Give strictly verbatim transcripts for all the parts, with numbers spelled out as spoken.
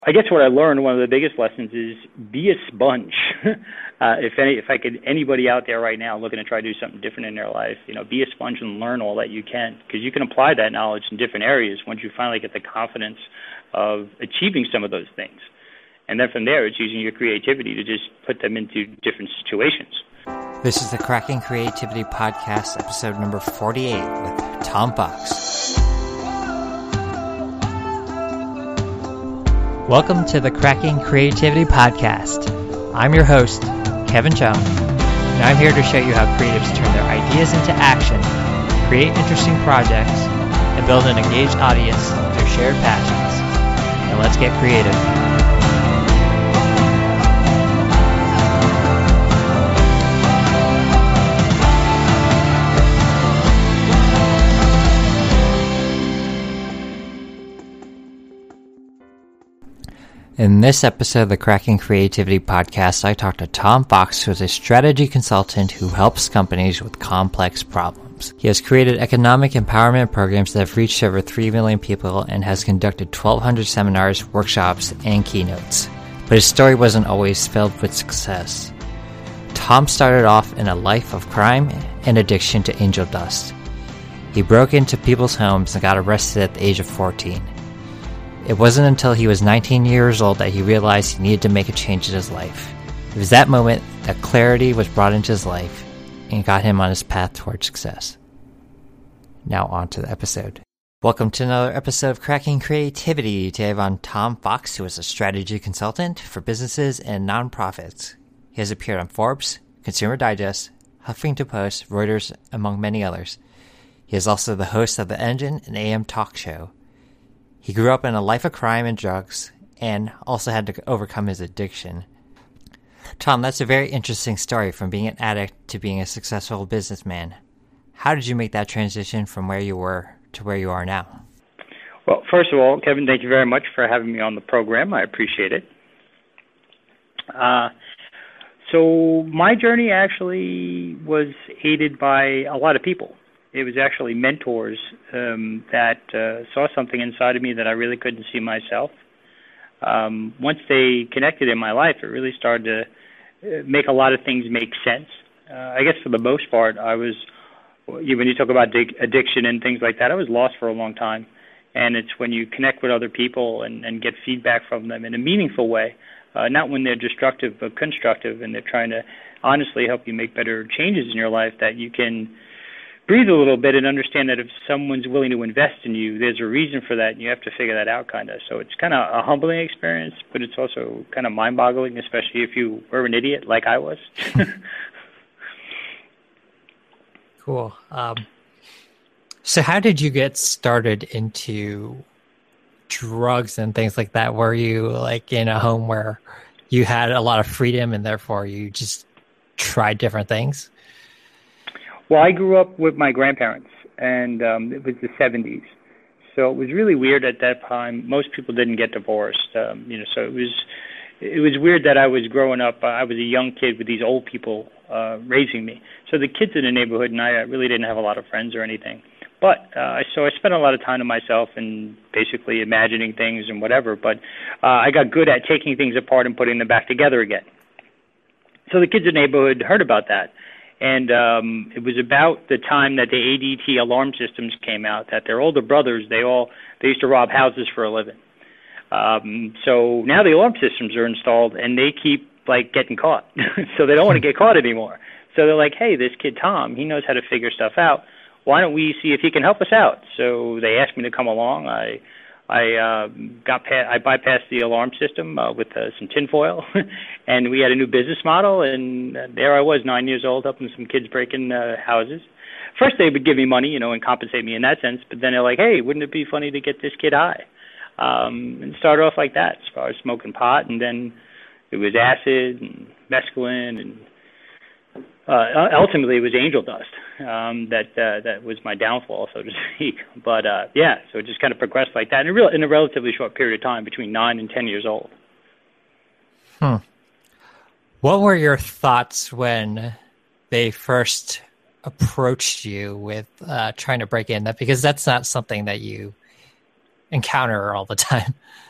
I guess what I learned, one of the biggest lessons is be a sponge. uh, if any, if I could, anybody out there right now looking to try to do something different in their life, you know, be a sponge and learn all that you can, because you can apply that knowledge in different areas once you finally get the confidence of achieving some of those things. And then from there, it's using your creativity to just put them into different situations. This is the Cracking Creativity Podcast, episode number forty-eight with Tom Fox. Welcome to the Cracking Creativity Podcast. I'm your host, Kevin Chung, and I'm here to show you how creatives turn their ideas into action, create interesting projects, and build an engaged audience through shared passions. Now let's get creative. In this episode of the Cracking Creativity Podcast, I talked to Tom Fox, who is a strategy consultant who helps companies with complex problems. He has created economic empowerment programs that have reached over three million people and has conducted twelve hundred seminars, workshops, and keynotes. But his story wasn't always filled with success. Tom started off in a life of crime and addiction to angel dust. He broke into people's homes and got arrested at the age of fourteen. It wasn't until he was nineteen years old that he realized he needed to make a change in his life. It was that moment that clarity was brought into his life and got him on his path toward success. Now on to the episode. Welcome to another episode of Cracking Creativity. Today I have on Tom Fox, who is a strategy consultant for businesses and nonprofits. He has appeared on Forbes, Consumer Digest, Huffington Post, Reuters, among many others. He is also the host of The Engine, an A M talk show. He grew up in a life of crime and drugs and also had to overcome his addiction. Tom, that's a very interesting story, from being an addict to being a successful businessman. How did you make that transition from where you were to where you are now? Well, first of all, Kevin, thank you very much for having me on the program. I appreciate it. Uh, so my journey actually was aided by a lot of people. It was actually mentors um, that uh, saw something inside of me that I really couldn't see myself. Um, once they connected in my life, it really started to make a lot of things make sense. Uh, I guess for the most part, I was, when you talk about addiction and things like that, I was lost for a long time. And it's when you connect with other people and, and get feedback from them in a meaningful way, uh, not when they're destructive but constructive, and they're trying to honestly help you make better changes in your life, that you can breathe a little bit and understand that if someone's willing to invest in you, there's a reason for that, and you have to figure that out, kind of. So it's kind of a humbling experience, but it's also kind of mind-boggling, especially if you were an idiot like I was. Cool. Um, so how did you get started into drugs and things like that? Were you like in a home where you had a lot of freedom and therefore you just tried different things? Well, I grew up with my grandparents, and um, it was the seventies. So it was really weird at that time. Most people didn't get divorced, um, you know. So it was it was weird that I was growing up. Uh, I was a young kid with these old people uh, raising me. So the kids in the neighborhood and I uh, really didn't have a lot of friends or anything. But uh, so I spent a lot of time to myself and basically imagining things and whatever. But uh, I got good at taking things apart and putting them back together again. So the kids in the neighborhood heard about that. And um, it was about the time that the A D T alarm systems came out, that their older brothers, they all they used to rob houses for a living. Um, so now the alarm systems are installed, and they keep like getting caught. So they don't want to get caught anymore. So they're like, hey, this kid Tom, he knows how to figure stuff out. Why don't we see if he can help us out? So they asked me to come along. I I uh, got pa- I bypassed the alarm system uh, with uh, some tinfoil, and we had a new business model. And uh, there I was, nine years old, helping some kids break in uh, houses. First, they would give me money, you know, and compensate me in that sense. But then they're like, "Hey, wouldn't it be funny to get this kid high?" Um, and started off like that, as far as smoking pot, and then it was acid and mescaline, and uh, ultimately it was angel dust. Um, that uh, that was my downfall, so to speak. But uh, yeah, so it just kind of progressed like that in a, real, in a relatively short period of time, between nine and ten years old. Hmm. What were your thoughts when they first approached you with uh, trying to break in? That because that's not something that you encounter all the time.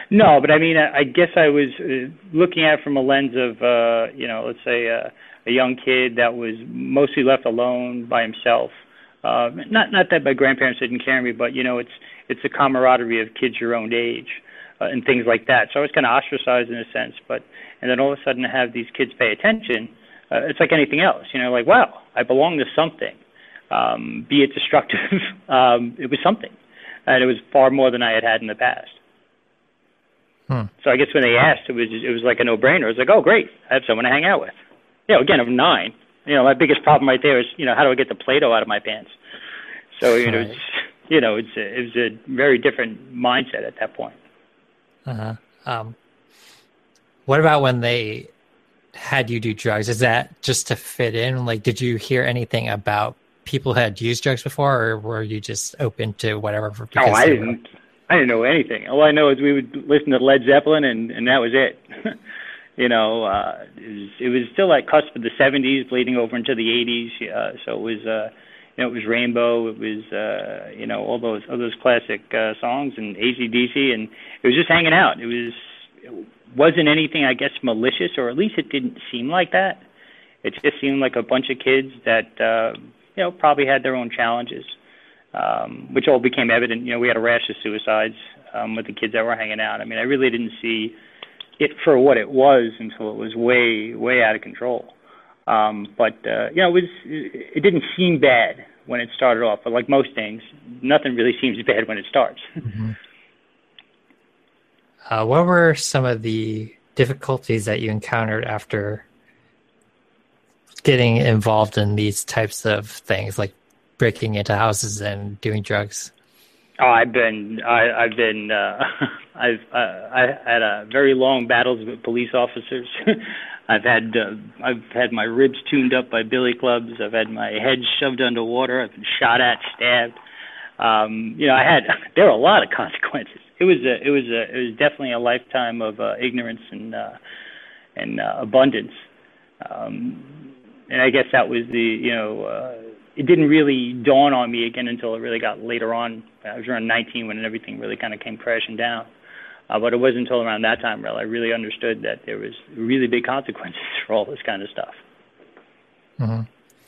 No, but I mean, I, I guess I was uh, looking at it from a lens of, uh, you know, let's say uh, a young kid that was mostly left alone by himself. Uh, not not that my grandparents didn't carry me, but you know, it's it's a camaraderie of kids your own age uh, and things like that. So I was kind of ostracized in a sense, but and then all of a sudden to have these kids pay attention, uh, it's like anything else. You know, like wow, I belong to something. Um, be it destructive, um, it was something, and it was far more than I had had in the past. Hmm. So I guess when they asked, it was it was like a no-brainer. It was like, oh, great, I have someone to hang out with. You know, again, I'm nine. You know, my biggest problem right there is, you know, how do I get the Play-Doh out of my pants? So, you know, Right. it's, you know, it's a, it was a very different mindset at that point. Uh-huh. Um, what about when they had you do drugs? Is that just to fit in? Like, did you hear anything about people who had used drugs before, or were you just open to whatever? For, Oh, I they didn't. Were... I didn't know anything. All I know is we would listen to Led Zeppelin, and, and that was it. You know, uh, it, was, it was still like cusp of the seventies, bleeding over into the eighties. Uh, so it was, uh, you know, it was Rainbow. It was, uh, you know, all those all those classic uh, songs and A C D C, and it was just hanging out. It was it wasn't anything, I guess, malicious, or at least it didn't seem like that. It just seemed like a bunch of kids that, uh, you know, probably had their own challenges, um, which all became evident. You know, we had a rash of suicides um, with the kids that were hanging out. I mean, I really didn't see it for what it was until it was way, way out of control. Um, but, uh, you know, it was, it didn't seem bad when it started off, but like most things, nothing really seems bad when it starts. Mm-hmm. Uh, what were some of the difficulties that you encountered after getting involved in these types of things, like breaking into houses and doing drugs? Oh, I've been, I, I've been, uh, I've, uh, I had a very long battles with police officers. I've had, uh, I've had my ribs tuned up by billy clubs. I've had my head shoved underwater. I've been shot at, stabbed. Um, you know, I had, there were a lot of consequences. It was a, it was a, it was definitely a lifetime of uh, ignorance and, uh, and uh, abundance. Um, and I guess that was the, you know, uh, it didn't really dawn on me again until it really got later on. I was around nineteen when everything really kind of came crashing down. Uh, but it wasn't until around that time really I really understood that there was really big consequences for all this kind of stuff. Mm-hmm.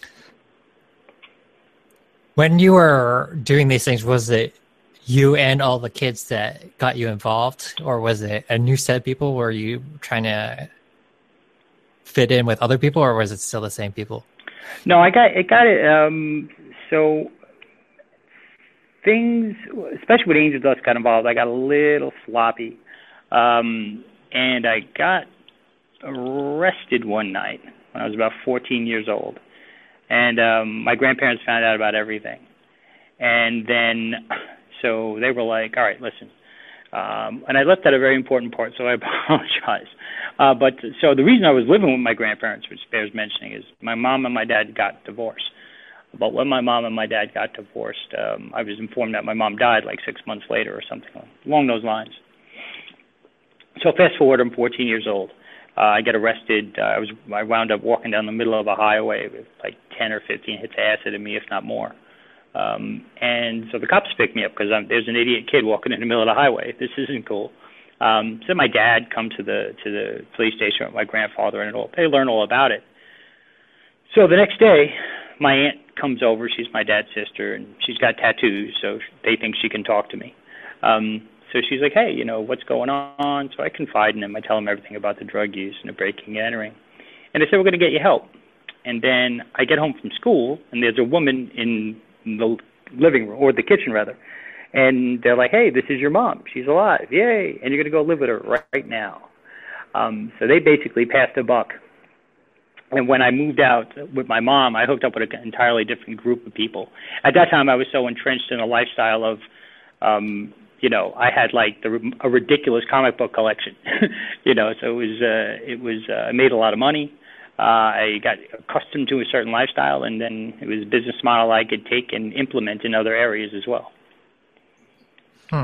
When you were doing these things, was it you and all the kids that got you involved, or was it a new set of people? Were you trying to fit in with other people, or was it still the same people? No, I got it. Got it. Um, so things, especially when Angel Dust got involved, I got a little sloppy, um, and I got arrested one night when I was about fourteen years old, and um, my grandparents found out about everything, and then so they were like, "All right, listen." Um, and I left out a very important part, so I apologize. Uh, but so the reason I was living with my grandparents, which bears mentioning, is my mom and my dad got divorced. But when my mom and my dad got divorced, um, I was informed that my mom died like six months later or something along those lines. So fast forward, I'm fourteen years old. Uh, I get arrested. Uh, I was I wound up walking down the middle of a highway with like ten or fifteen hits of acid in me, if not more. Um, and so the cops picked me up because there's an idiot kid walking in the middle of the highway. This isn't cool. Um, so my dad come to the to the police station with my grandfather, and it all, they learn all about it. So the next day, my aunt comes over. She's my dad's sister, and she's got tattoos, so they think she can talk to me. Um, so she's like, hey, you know, what's going on? So I confide in them. I tell them everything about the drug use and the breaking and entering. And they say, we're going to get you help. And then I get home from school, and there's a woman in the living room, or the kitchen, rather. And they're like, hey, this is your mom. She's alive. Yay. And you're going to go live with her right, right now. Um, so they basically passed a buck. And when I moved out with my mom, I hooked up with an entirely different group of people. At that time, I was so entrenched in a lifestyle of, um, you know, I had like the, a ridiculous comic book collection, you know, so it was, uh, it was, uh, I made a lot of money. Uh, I got accustomed to a certain lifestyle, and then it was a business model I could take and implement in other areas as well. Hmm.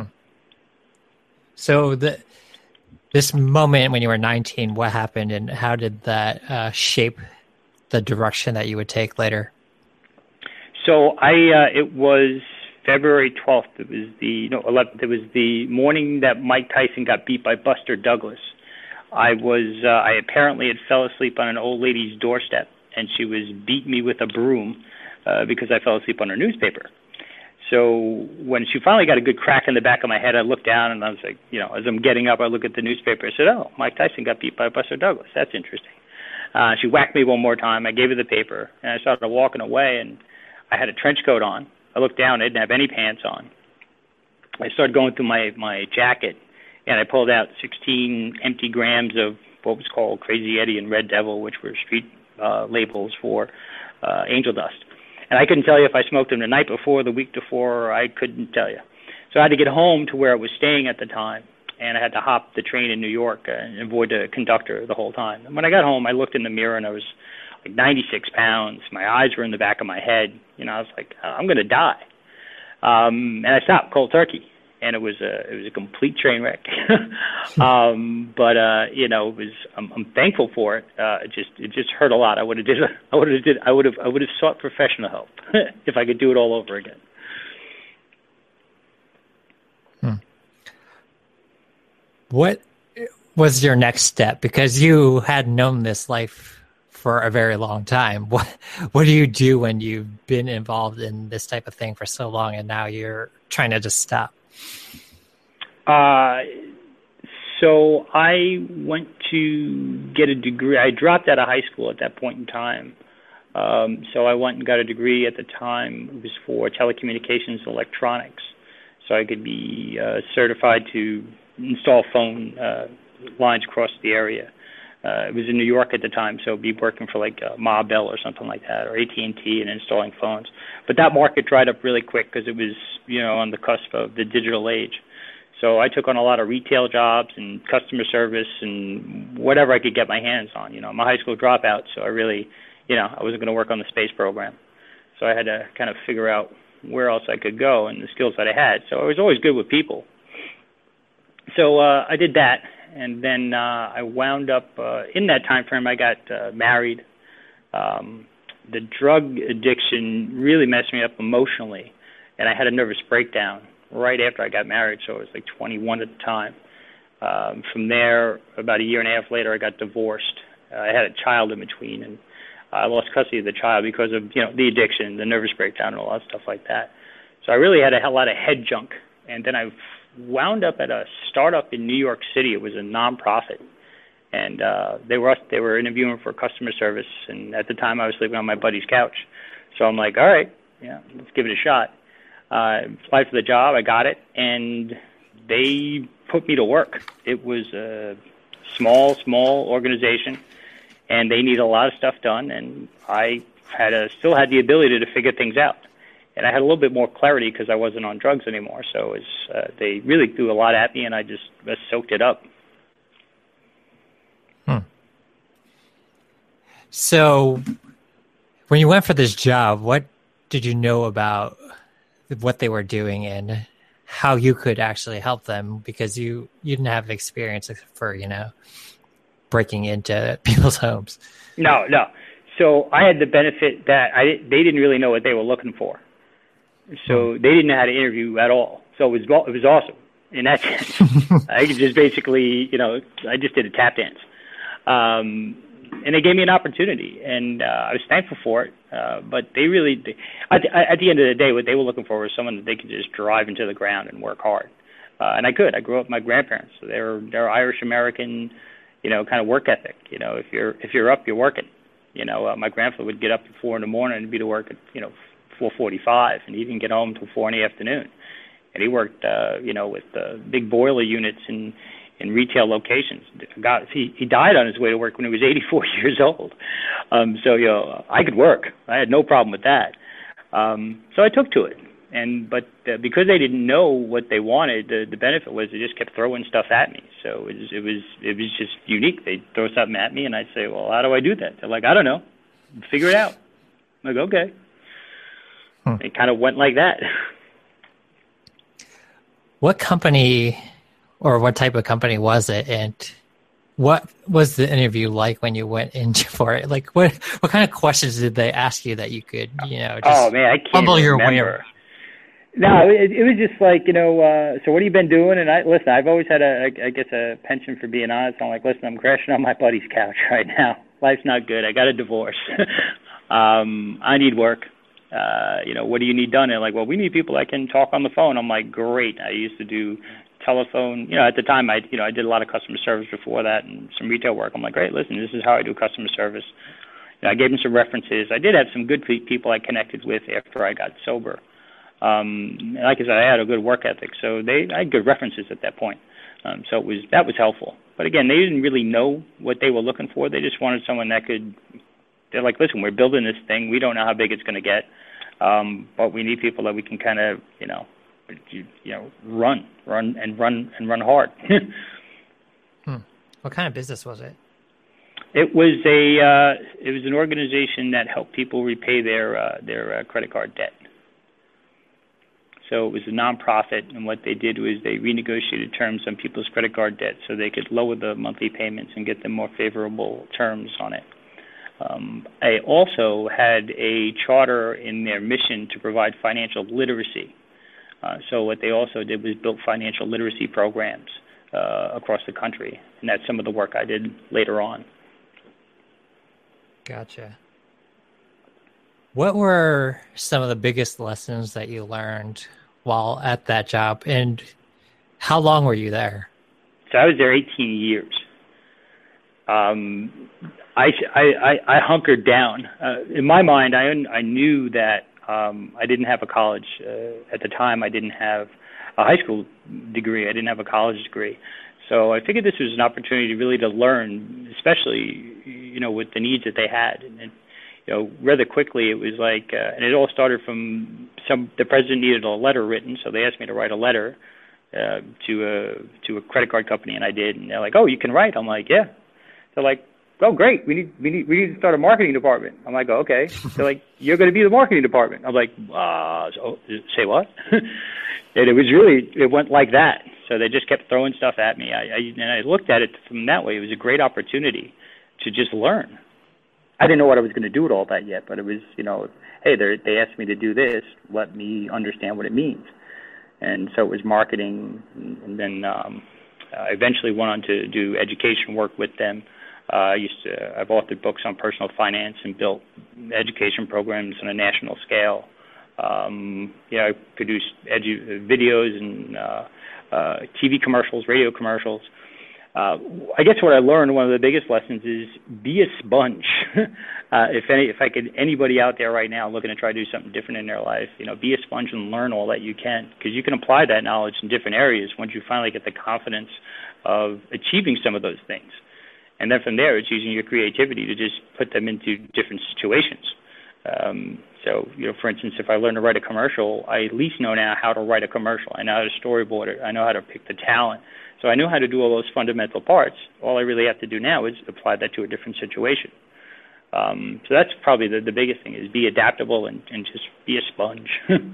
So the this moment when you were nineteen, what happened, and how did that uh, shape the direction that you would take later? So I, uh, it was February twelfth. It was the no eleventh. It was the morning that Mike Tyson got beat by Buster Douglas. I was uh, I apparently had fell asleep on an old lady's doorstep, and she was beating me with a broom uh, because I fell asleep on her newspaper. So when she finally got a good crack in the back of my head, I looked down and I was like, you know, as I'm getting up, I look at the newspaper. I said, "Oh, Mike Tyson got beat by Buster Douglas. That's interesting." Uh, she whacked me one more time. I gave her the paper, and I started walking away, and I had a trench coat on. I looked down. I didn't have any pants on. I started going through my, my jacket, and I pulled out sixteen empty grams of what was called Crazy Eddie and Red Devil, which were street uh, labels for uh, angel dust. And I couldn't tell you if I smoked them the night before, the week before, I couldn't tell you. So I had to get home to where I was staying at the time, and I had to hop the train in New York and avoid the conductor the whole time. And when I got home, I looked in the mirror, and I was like ninety-six pounds. My eyes were in the back of my head. You know, I was like, I'm going to die. Um, and I stopped cold turkey, and it was a it was a complete train wreck. um, but uh, you know, it was I'm, I'm thankful for it. Uh, it just it just hurt a lot. I would have did I would have did I would have I would have sought professional help if I could do it all over again. Hmm. What was your next step? Because you had known this life for a very long time. What what do you do when you've been involved in this type of thing for so long and now you're trying to just stop? Uh, so I went to get a degree. I dropped out of high school at that point in time. Um, so I went and got a degree at the time. It was for telecommunications and electronics. So I could be uh, certified to install phone uh, lines across the area. Uh, it was in New York at the time, so be working for like uh, Ma Bell or something like that, or A T and T, and installing phones. But that market dried up really quick because it was, you know, on the cusp of the digital age. So I took on a lot of retail jobs and customer service and whatever I could get my hands on. You know, I'm a high school dropout, so I really, you know, I wasn't going to work on the space program. So I had to kind of figure out where else I could go and the skills that I had. So I was always good with people. So uh, I did that. And then uh, I wound up, uh, in that time frame, I got uh, married. Um, the drug addiction really messed me up emotionally, and I had a nervous breakdown right after I got married, so I was like twenty-one at the time. Um, from there, about a year and a half later, I got divorced. Uh, I had a child in between, and I lost custody of the child because of, you know, the addiction, the nervous breakdown, and all that stuff like that. So I really had a lot of head junk, and then I wound up at a startup in New York City. It was a nonprofit, and uh, they were they were interviewing for customer service. And at the time, I was sleeping on my buddy's couch, so I'm like, all right, yeah, let's give it a shot. I uh, applied for the job, I got it, and they put me to work. It was a small, small organization, and they needed a lot of stuff done, and I had a, still had the ability to figure things out. And I had a little bit more clarity because I wasn't on drugs anymore. So it was, uh, they really threw a lot at me, and I just uh, soaked it up. Hmm. So when you went for this job, what did you know about what they were doing and how you could actually help them? Because you, you didn't have experience for, you know, breaking into people's homes. No, no. So I had the benefit that I they didn't really know what they were looking for. So they didn't know how to interview at all. So it was it was awesome in that sense. I could just basically, you know, I just did a tap dance, um, and they gave me an opportunity, and uh, I was thankful for it. Uh, but they really, they, at, the, at the end of the day, what they were looking for was someone that they could just drive into the ground and work hard. Uh, and I could. I grew up with my grandparents. So they're they're Irish American, you know, kind of work ethic. You know, if you're if you're up, you're working. You know, uh, my grandfather would get up at four in the morning and be to work at, you know, four forty-five, and he didn't get home until four in the afternoon. And he worked, uh, you know, with uh, big boiler units in, in retail locations. God, he, he died on his way to work when he was eighty-four years old. Um, so, you know, I could work. I had no problem with that. Um, so I took to it. And but uh, because they didn't know what they wanted, the, the benefit was they just kept throwing stuff at me. So it was, it was it was just unique. They'd throw something at me, and I'd say, well, how do I do that? They're like, I don't know. Figure it out. I'm like, okay. Hmm. It kind of went like that. What company or what type of company was it? And what was the interview like when you went in for it? Like, what what kind of questions did they ask you that you could, you know, just oh, man, I can't fumble your remember. way around? No, it, it was just like, you know, uh, so what have you been doing? And I, listen, I've always had a, I guess, a penchant for being honest. I'm like, listen, I'm crashing on my buddy's couch right now. Life's not good. I got a divorce. um, I need work. Uh, you know, what do you need done? And like, well, we need people that can talk on the phone. I'm like, great. I used to do telephone. You know, at the time, I, you know, I did a lot of customer service before that and some retail work. I'm like, great, listen, this is how I do customer service. You know, I gave him some references. I did have some good people I connected with after I got sober. Um, like I said, I had a good work ethic, so they I had good references at that point. Um, so it was that was helpful. But again, they didn't really know what they were looking for. They just wanted someone that could. They're like, listen, we're building this thing. We don't know how big it's going to get, um, but we need people that we can kind of, you know, you, you know, run, run, and run and run hard. hmm. What kind of business was it? It was a uh, it was an organization that helped people repay their uh, their uh, credit card debt. So it was a nonprofit, and what they did was they renegotiated terms on people's credit card debt so they could lower the monthly payments and get them more favorable terms on it. Um, I also had a charter in their mission to provide financial literacy. Uh, so what they also did was built financial literacy programs uh, across the country, and that's some of the work I did later on. Gotcha. What were some of the biggest lessons that you learned while at that job, and how long were you there? So I was there eighteen years. Um, I, I, I hunkered down. Uh, in my mind, I I knew that um, I didn't have a college. Uh, at the time, I didn't have a high school degree. I didn't have a college degree. So I figured this was an opportunity really to learn, especially, you know, with the needs that they had. And, and you know, rather quickly, it was like, uh, and it all started from some. The president needed a letter written, so they asked me to write a letter uh, to a to a credit card company, and I did. And they're like, "Oh, you can write?" I'm like, "Yeah." They're like, "Oh, great. We need we need we need to start a marketing department." I'm like, oh, "Okay." They're like, "You're going to be the marketing department." I'm like, uh, so, "Say what?" And it was really it went like that. So they just kept throwing stuff at me. I, I and I looked at it from that way. It was a great opportunity to just learn. I didn't know what I was going to do with all that yet, but it was, you know, hey, they asked me to do this. Let me understand what it means. And so it was marketing, and then um, I eventually went on to do education work with them. Uh, I used to, I've authored books on personal finance and built education programs on a national scale. Um, you know, I produced edu- videos and uh, uh, T V commercials, radio commercials. Uh, I guess what I learned, one of the biggest lessons is be a sponge. uh, if any, if I could, anybody out there right now looking to try to do something different in their life, you know, be a sponge and learn all that you can, because you can apply that knowledge in different areas once you finally get the confidence of achieving some of those things. And then from there, it's using your creativity to just put them into different situations. Um, so, you know, for instance, if I learn to write a commercial, I at least know now how to write a commercial. I know how to storyboard it. I know how to pick the talent. So I know how to do all those fundamental parts. All I really have to do now is apply that to a different situation. Um, so that's probably the, the biggest thing, is be adaptable and, and just be a sponge.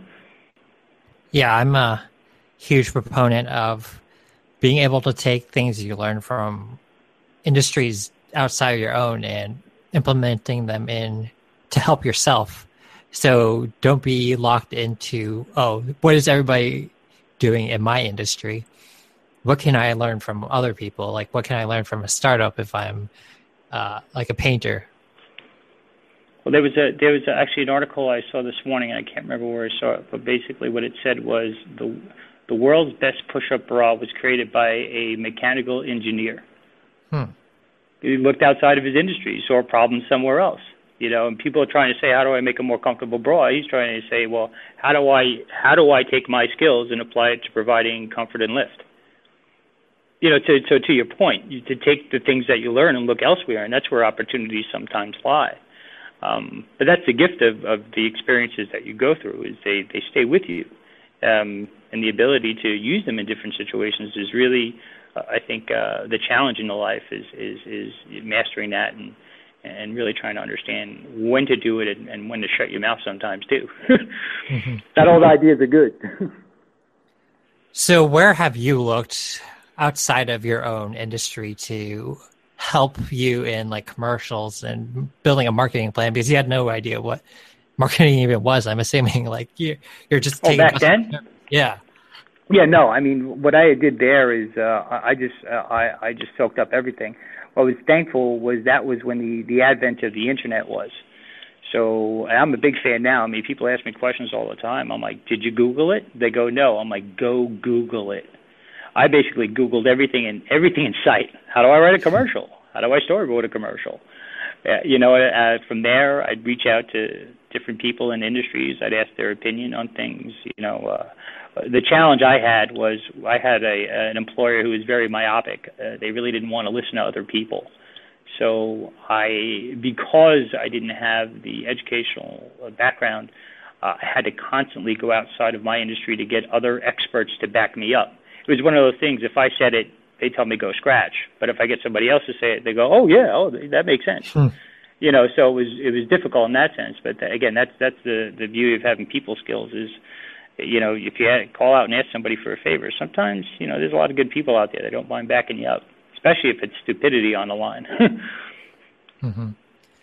Yeah, I'm a huge proponent of being able to take things you learn from industries outside of your own and implementing them in to help yourself. So don't be locked into, oh, what is everybody doing in my industry? What can I learn from other people? Like, what can I learn from a startup if I'm uh, like a painter? Well, there was a there was a, actually an article I saw this morning, and I can't remember where I saw it, but basically what it said was the the world's best push-up bra was created by a mechanical engineer. Hmm. He looked outside of his industry. He saw a problem somewhere else. You know, and people are trying to say, how do I make a more comfortable bra? He's trying to say, well, how do I how do I take my skills and apply it to providing comfort and lift? You know, to, so to your point, you, to take the things that you learn and look elsewhere, and that's where opportunities sometimes lie. Um, but that's the gift of, of the experiences that you go through, is they, they stay with you. Um, and the ability to use them in different situations is really, uh, I think, uh, the challenge in the life is, is, is mastering that and, and really trying to understand when to do it and, and when to shut your mouth sometimes, too. Mm-hmm. Not all the ideas are good. So where have you looked outside of your own industry to help you in like commercials and building a marketing plan, because you had no idea what marketing even was. I'm assuming like you're, you're just taking. Oh, back then? Yeah. Yeah, no, I mean, what I did there is uh, I just uh, I, I just soaked up everything. What I was thankful was that was when the, the advent of the internet was. So I'm a big fan now. I mean, people ask me questions all the time. I'm like, did you Google it? They go, no. I'm like, go Google it. I basically Googled everything and everything in sight. How do I write a commercial? How do I storyboard a commercial? Uh, you know, uh, from there, I'd reach out to different people in industries. I'd ask their opinion on things. You know, uh, the challenge I had was I had a an employer who was very myopic. Uh, they really didn't want to listen to other people. So I, because I didn't have the educational background, uh, I had to constantly go outside of my industry to get other experts to back me up. It was one of those things, if I said it, they tell me go scratch. But if I get somebody else to say it, they go, oh, yeah, oh, that makes sense. Hmm. You know, so it was it was difficult in that sense. But again, that's that's the, the beauty of having people skills is, you know, if you had, call out and ask somebody for a favor, sometimes, you know, there's a lot of good people out there that don't mind backing you up, especially if it's stupidity on the line. Mm-hmm.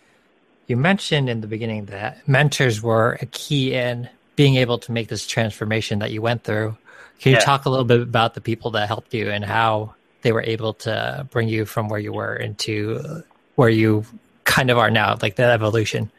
You mentioned in the beginning that mentors were a key in being able to make this transformation that you went through. Can you yeah. talk a little bit about the people that helped you and how they were able to bring you from where you were into where you kind of are now, like that evolution?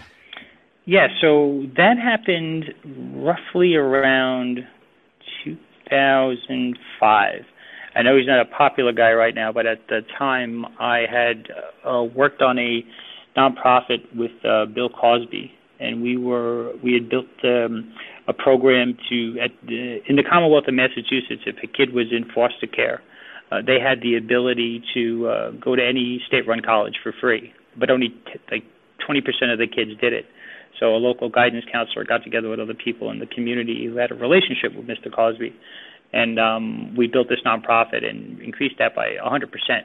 Yeah, so that happened roughly around two thousand five. I know he's not a popular guy right now, but at the time I had uh, worked on a nonprofit with uh, Bill Cosby, and we were we had built um, a program to at the, in the Commonwealth of Massachusetts. If a kid was in foster care, uh, they had the ability to uh, go to any state-run college for free, but only t- like twenty percent of the kids did it. So a local guidance counselor got together with other people in the community who had a relationship with Mister Cosby. And um, we built this nonprofit and increased that by one hundred percent.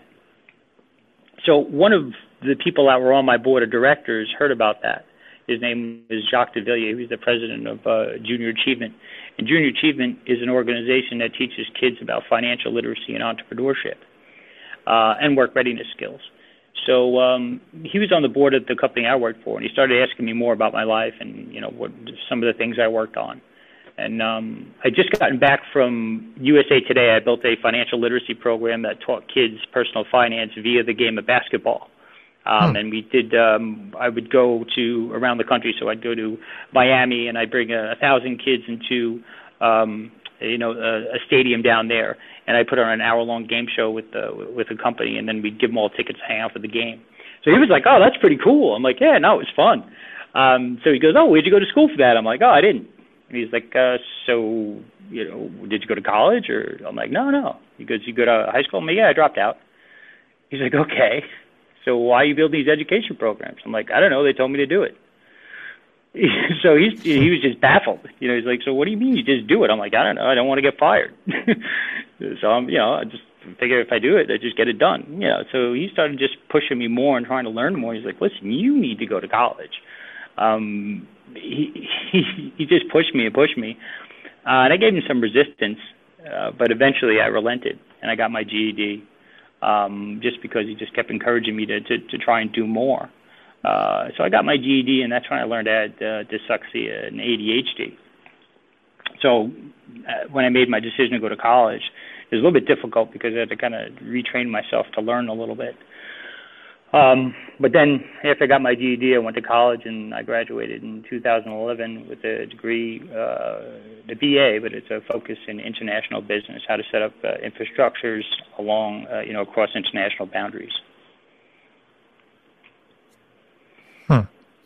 So one of the people that were on my board of directors heard about that. His name is Jacques Devilliers. He's the president of uh, Junior Achievement. And Junior Achievement is an organization that teaches kids about financial literacy and entrepreneurship uh, and work readiness skills. So um, he was on the board of the company I worked for, and he started asking me more about my life and, you know, what some of the things I worked on. And um, I'd just gotten back from U S A Today. I built a financial literacy program that taught kids personal finance via the game of basketball. Um, hmm. And we did, um, I would go to around the country. So I'd go to Miami and I'd bring a, a thousand kids into, um, you know, a, a stadium down there. And I put on an hour-long game show with the, with the company, and then we'd give them all tickets to hang out for the game. So he was like, oh, that's pretty cool. I'm like, yeah, no, it was fun. Um, so he goes, oh, where'd you go to school for that? I'm like, oh, I didn't. And he's like, uh, so, you know, did you go to college? Or I'm like, no, no. He goes, you go to high school? I'm like, yeah, I dropped out. He's like, okay. So why are you building these education programs? I'm like, I don't know. They told me to do it. So he's, he was just baffled. You know, he's like, so what do you mean you just do it? I'm like, I don't know. I don't want to get fired. So I'm, you know, I just figure if I do it, I just get it done. You know, so he started just pushing me more and trying to learn more. He's like, listen, you need to go to college. Um, he, he he just pushed me and pushed me, uh, and I gave him some resistance, uh, but eventually I relented and I got my G E D, um, just because he just kept encouraging me to to, to try and do more. Uh, so I got my G E D, and that's when I learned I had uh, dyslexia and A D H D. So uh, when I made my decision to go to college, it was a little bit difficult because I had to kind of retrain myself to learn a little bit. Um, but then after I got my G E D, I went to college, and I graduated in two thousand eleven with a degree, uh, the B A, but it's a focus in international business, how to set up uh, infrastructures along, uh, you know, across international boundaries. Hmm.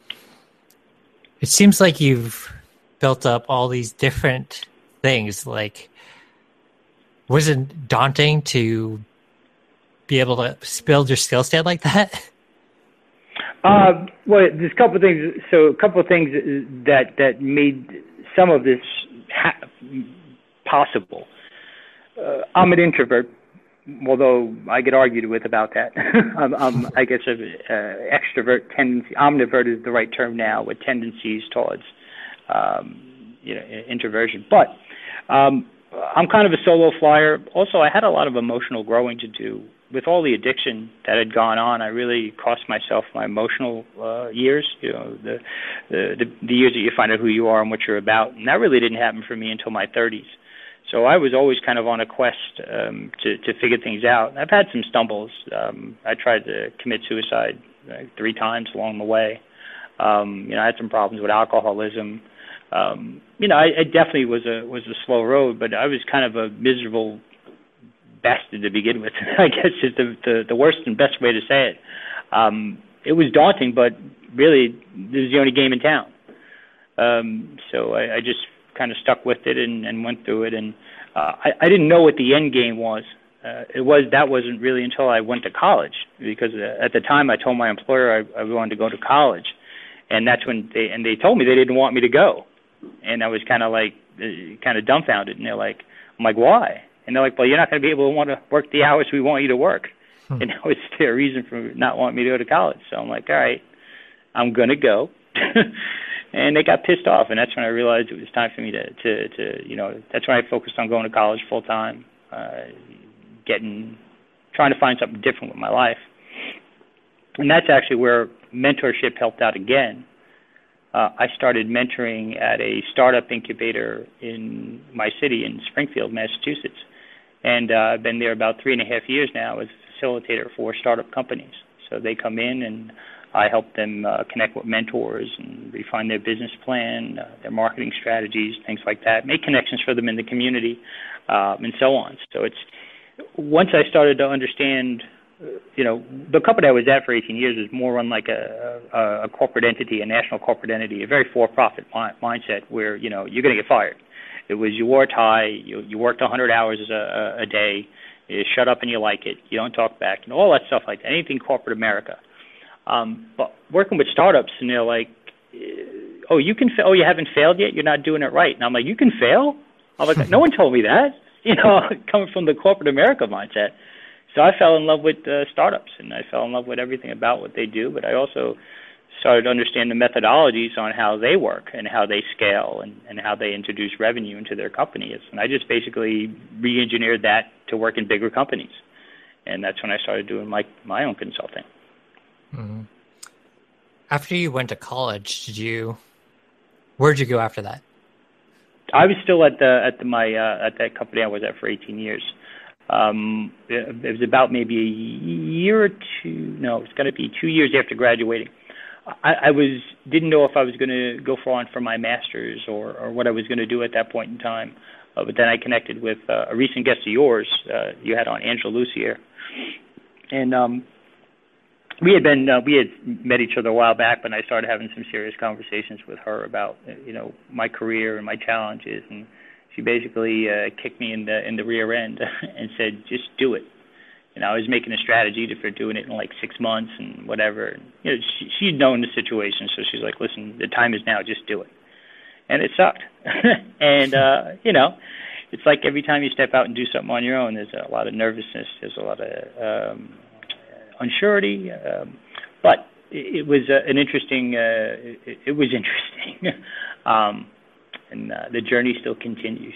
It seems like you've built up all these different things. Like, was it daunting to be able to build your skill set like that? Uh, well, there's a couple of things. So a couple of things that that made some of this ha- possible. Uh, I'm an introvert, although I get argued with about that. I'm, I'm, I guess, an uh, extrovert tendency. Omnivert is the right term now, with tendencies towards, um, you know, introversion. But um, I'm kind of a solo flyer. Also, I had a lot of emotional growing to do with all the addiction that had gone on, I really cost myself my emotional uh, years. You know, the, the the the years that you find out who you are and what you're about, and that really didn't happen for me until my thirties. So I was always kind of on a quest um, to to figure things out. I've had some stumbles. Um, I tried to commit suicide uh, three times along the way. Um, you know, I had some problems with alcoholism. Um, you know, I, it definitely was a was a slow road, but I was kind of a miserable bastard to begin with. I guess is the, the the worst and best way to say it. Um, it was daunting, but really, this was the only game in town. Um, so I, I just kind of stuck with it and, and went through it. And uh, I, I didn't know what the end game was. Uh, it was that wasn't really until I went to college, because uh, at the time I told my employer I, I wanted to go to college, and that's when they and they told me they didn't want me to go, and I was kind of like uh, kind of dumbfounded. And they're like, I'm like, why? And they're like, well, you're not going to be able to want to work the hours we want you to work. Hmm. And that was their reason for not wanting me to go to college. So I'm like, all right, I'm going to go. And they got pissed off, and that's when I realized it was time for me to, to, to you know, that's when I focused on going to college full time, uh, getting, trying to find something different with my life. And that's actually where mentorship helped out again. Uh, I started mentoring at a startup incubator in my city in Springfield, Massachusetts. And uh, I've been there about three and a half years now as a facilitator for startup companies. So they come in and I help them uh, connect with mentors and refine their business plan, uh, their marketing strategies, things like that, make connections for them in the community, um, and so on. So it's once I started to understand, you know, the company I was at for eighteen years was more run like a, a, a corporate entity, a national corporate entity, a very for-profit mi- mindset where, you know, you're going to get fired. It was you wore a tie, you, you worked one hundred hours a, a day, you shut up and you like it, you don't talk back, and all that stuff like that, anything corporate America. Um, but working with startups, and they're like, oh, you can, fa- oh, you haven't failed yet? You're not doing it right. And I'm like, you can fail? I'm like, no one told me that. You know, coming from the corporate America mindset. So I fell in love with uh, startups, and I fell in love with everything about what they do. But I also started to understand the methodologies on how they work and how they scale and, and how they introduce revenue into their companies. And I just basically re-engineered that to work in bigger companies. And that's when I started doing my, my own consulting. Mm-hmm. After you went to college, did you? Where'd you go after that? I was still at the at the, my uh, at that company I was at for eighteen years. Um, it, it was about maybe a year or two. No, it's going to be two years after graduating. I, I was didn't know if I was going to go for on for my master's or, or what I was going to do at that point in time. Uh, but then I connected with uh, a recent guest of yours. Uh, you had on Angela Lucier, and um, we had been uh, we had met each other a while back, but I started having some serious conversations with her about you know my career and my challenges, and she basically uh, kicked me in the in the rear end and said, "Just do it." And I was making a strategy for doing it in like six months and whatever. And, you know, she, she'd known the situation, so she's like, "Listen, the time is now. Just do it." And it sucked. and uh, you know, it's like every time you step out and do something on your own, there's a lot of nervousness. There's a lot of um, unsurety, um, but it, it was uh, an interesting. Uh, it, it was interesting, um, and uh, the journey still continues.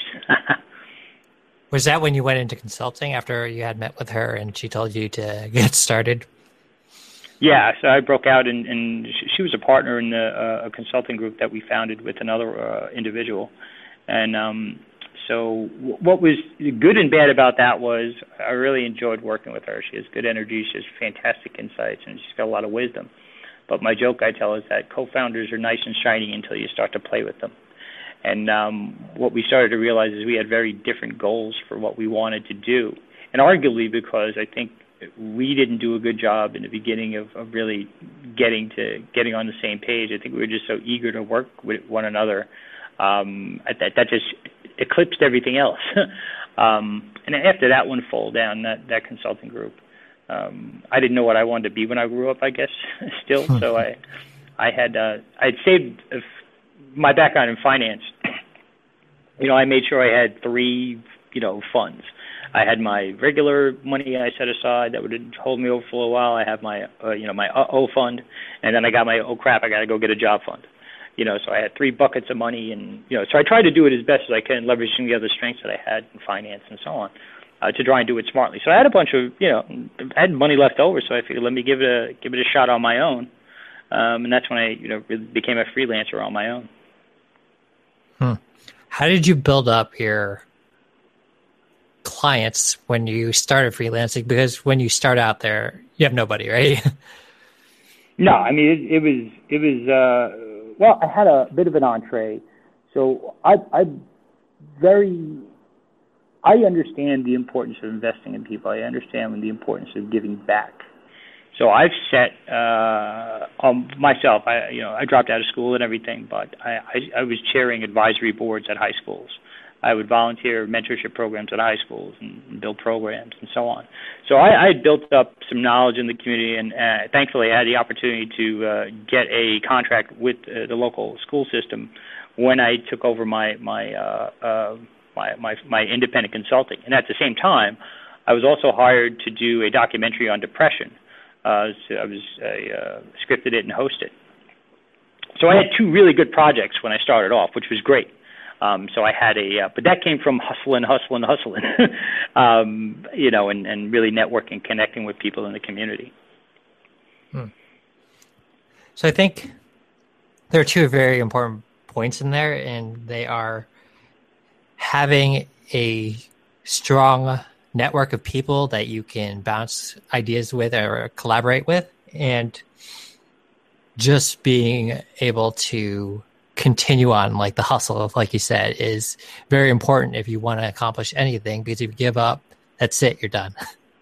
Was that when you went into consulting after you had met with her and she told you to get started? Yeah, so I broke out, and, and she was a partner in the, uh, a consulting group that we founded with another uh, individual, and um, so what was good and bad about that was I really enjoyed working with her. She has good energy, she has fantastic insights, and she's got a lot of wisdom. But my joke I tell is that co-founders are nice and shiny until you start to play with them. And um, what we started to realize is we had very different goals for what we wanted to do, and arguably because I think we didn't do a good job in the beginning of, of really getting to getting on the same page. I think we were just so eager to work with one another um, that that just eclipsed everything else. um, and after that one fell down, that, that consulting group, um, I didn't know what I wanted to be when I grew up, I guess, still. So I I had uh, I'd saved uh, my background in finance. You know, I made sure I had three, you know, funds. I had my regular money I set aside that would hold me over for a while. I have my, uh, you know, my uh-oh fund, and then I got my, oh, crap, I got to go get a job fund. You know, so I had three buckets of money, and, you know, so I tried to do it as best as I can, leveraging the other strengths that I had in finance and so on. uh, to try and do it smartly. So I had a bunch of, you know, I had money left over, so I figured let me give it a give it a shot on my own, um, and that's when I, you know, really became a freelancer on my own. Hmm. How did you build up your clients when you started freelancing? Because when you start out there, you have nobody, right? No, I mean it, it was it was uh, well, I had a bit of an entree, so I I very I understand the importance of investing in people. I understand the importance of giving back. So I've set uh, um, myself. I you know I dropped out of school and everything, but I, I I was chairing advisory boards at high schools. I would volunteer mentorship programs at high schools and, and build programs and so on. So I, I built up some knowledge in the community, and uh, thankfully I had the opportunity to uh, get a contract with uh, the local school system when I took over my my, uh, uh, my my my independent consulting. And at the same time, I was also hired to do a documentary on depression. Uh, so I was I, uh, scripted it and hosted. So I had two really good projects when I started off, which was great. Um, so I had a, uh, but that came from hustling, hustling, hustling, um, you know, and, and really networking, connecting with people in the community. Hmm. So I think there are two very important points in there, and they are having a strong network of people that you can bounce ideas with or collaborate with, and just being able to continue on, like the hustle, like you said, is very important if you want to accomplish anything, because if you give up, that's it, you're done.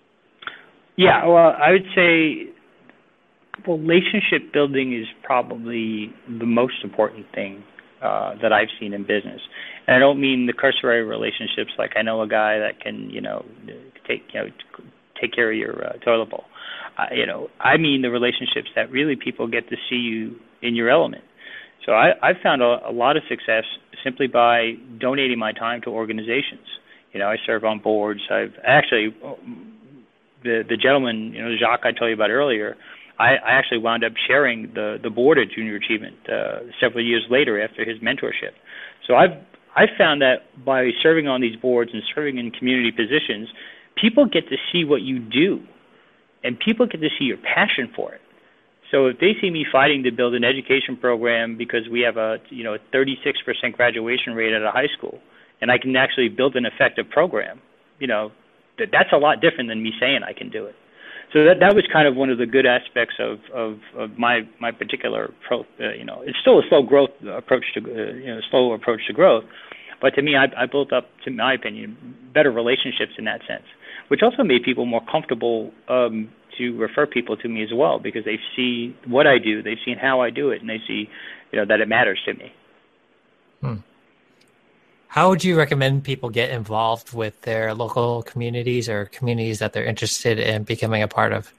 Yeah, well, I would say relationship building is probably the most important thing uh, that I've seen in business. And I don't mean the cursory relationships, like I know a guy that can, you know, take, you know, take care of your uh, toilet bowl. Uh, you know, I mean the relationships that really people get to see you in your element. So I, I've found a, a lot of success simply by donating my time to organizations. You know, I serve on boards. I've actually, the the gentleman, you know, Jacques, I told you about earlier, I, I actually wound up sharing the, the board at Junior Achievement uh, several years later after his mentorship. So I've I've found that by serving on these boards and serving in community positions, people get to see what you do, and people get to see your passion for it. So if they see me fighting to build an education program because we have a, you know, a thirty-six percent graduation rate at a high school, and I can actually build an effective program, you know, that that's a lot different than me saying I can do it. So that that was kind of one of the good aspects of of, of my my particular pro, uh, you know, it's still a slow growth approach to uh, you know slow approach to growth, but to me I, I built up, to my opinion, better relationships in that sense, which also made people more comfortable um, to refer people to me as well, because they see what I do, they've seen how I do it, and they see, you know, that it matters to me. Hmm. How would you recommend people get involved with their local communities or communities that they're interested in becoming a part of?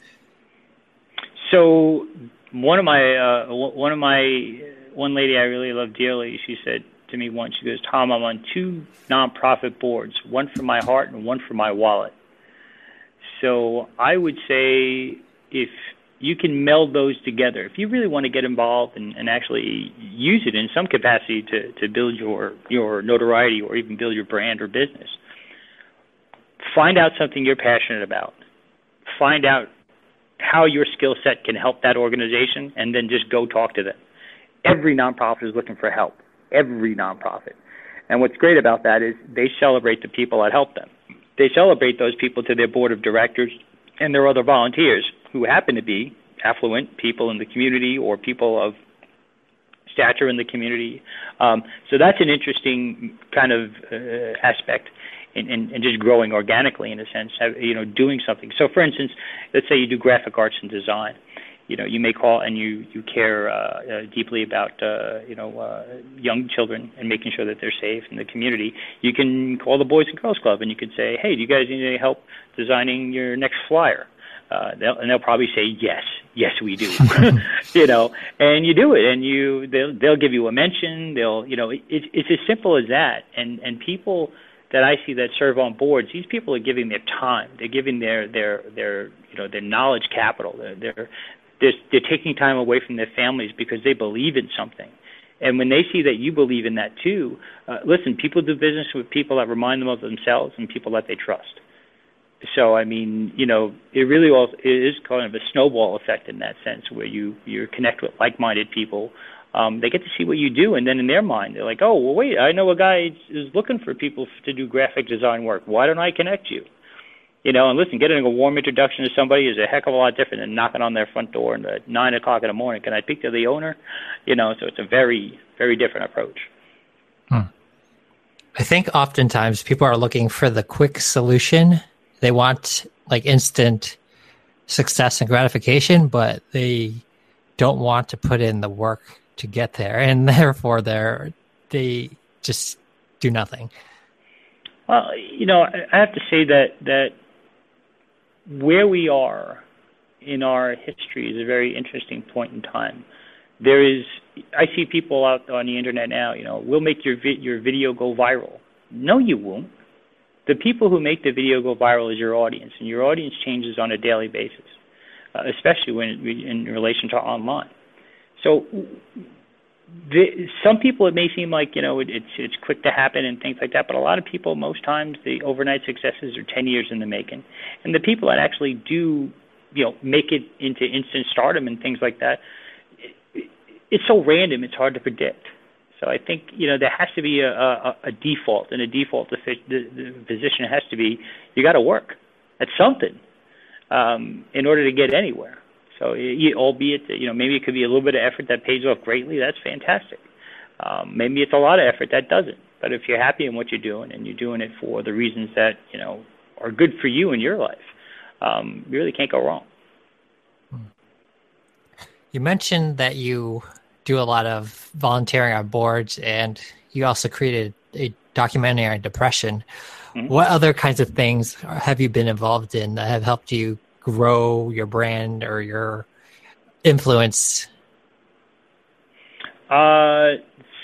So one of my uh, one of my one lady I really love dearly, she said to me once, she goes, "Tom, I'm on two nonprofit boards, one for my heart and one for my wallet." So I would say if you can meld those together, if you really want to get involved and, and actually use it in some capacity to, to build your, your notoriety or even build your brand or business, find out something you're passionate about. Find out how your skill set can help that organization, and then just go talk to them. Every nonprofit is looking for help, every nonprofit. And what's great about that is they celebrate the people that help them. They celebrate those people to their board of directors and their other volunteers who happen to be affluent people in the community or people of stature in the community. Um, so that's an interesting kind of uh, aspect in, in, in just growing organically, in a sense, you know, doing something. So, for instance, let's say you do graphic arts and design. You know, you may call and you, you care uh, uh, deeply about, uh, you know, uh, young children and making sure that they're safe in the community. You can call the Boys and Girls Club and you can say, hey, do you guys need any help designing your next flyer? Uh, they'll, and they'll probably say, yes, yes, we do. You know, and you do it, and you they'll they'll give you a mention. They'll, you know, it, it's as simple as that. And and people that I see that serve on boards, these people are giving their time. They're giving their their their you know their knowledge capital. They're they're they're, they're taking time away from their families because they believe in something. And when they see that you believe in that too, uh, listen, people do business with people that remind them of themselves and people that they trust. So, I mean, you know, it really all it is kind of a snowball effect in that sense, where you you connect with like-minded people. Um, they get to see what you do, and then in their mind, they're like, oh, well, wait, I know a guy is looking for people to do graphic design work. Why don't I connect you? You know, and listen, getting a warm introduction to somebody is a heck of a lot different than knocking on their front door at nine o'clock in the morning. Can I speak to the owner? You know, so it's a very, very different approach. Hmm. I think oftentimes people are looking for the quick solution. They want like instant success and gratification, but they don't want to put in the work to get there, and therefore they're they just do nothing. Well, you know, I have to say that that where we are in our history is a very interesting point in time. There is, I see people out on the internet now, you know, we'll make your vi- your video go viral. No, you won't. The people who make the video go viral is your audience, and your audience changes on a daily basis, uh, especially when in relation to online. So the, some people, it may seem like, you know, it, it's it's quick to happen and things like that, but a lot of people, most times, the overnight successes are ten years in the making. And the people that actually do, you know, make it into instant stardom and things like that, it, it's so random, it's hard to predict. So I think, you know, there has to be a, a, a default, and a default the, the position has to be you got to work at something um, in order to get anywhere. So, it, albeit, you know, maybe it could be a little bit of effort that pays off greatly. That's fantastic. Um, maybe it's a lot of effort that doesn't. But if you're happy in what you're doing and you're doing it for the reasons that, you know, are good for you in your life, um, you really can't go wrong. You mentioned that you do a lot of volunteering on boards, and you also created a documentary on depression. Mm-hmm. What other kinds of things have you been involved in that have helped you grow your brand or your influence? Uh,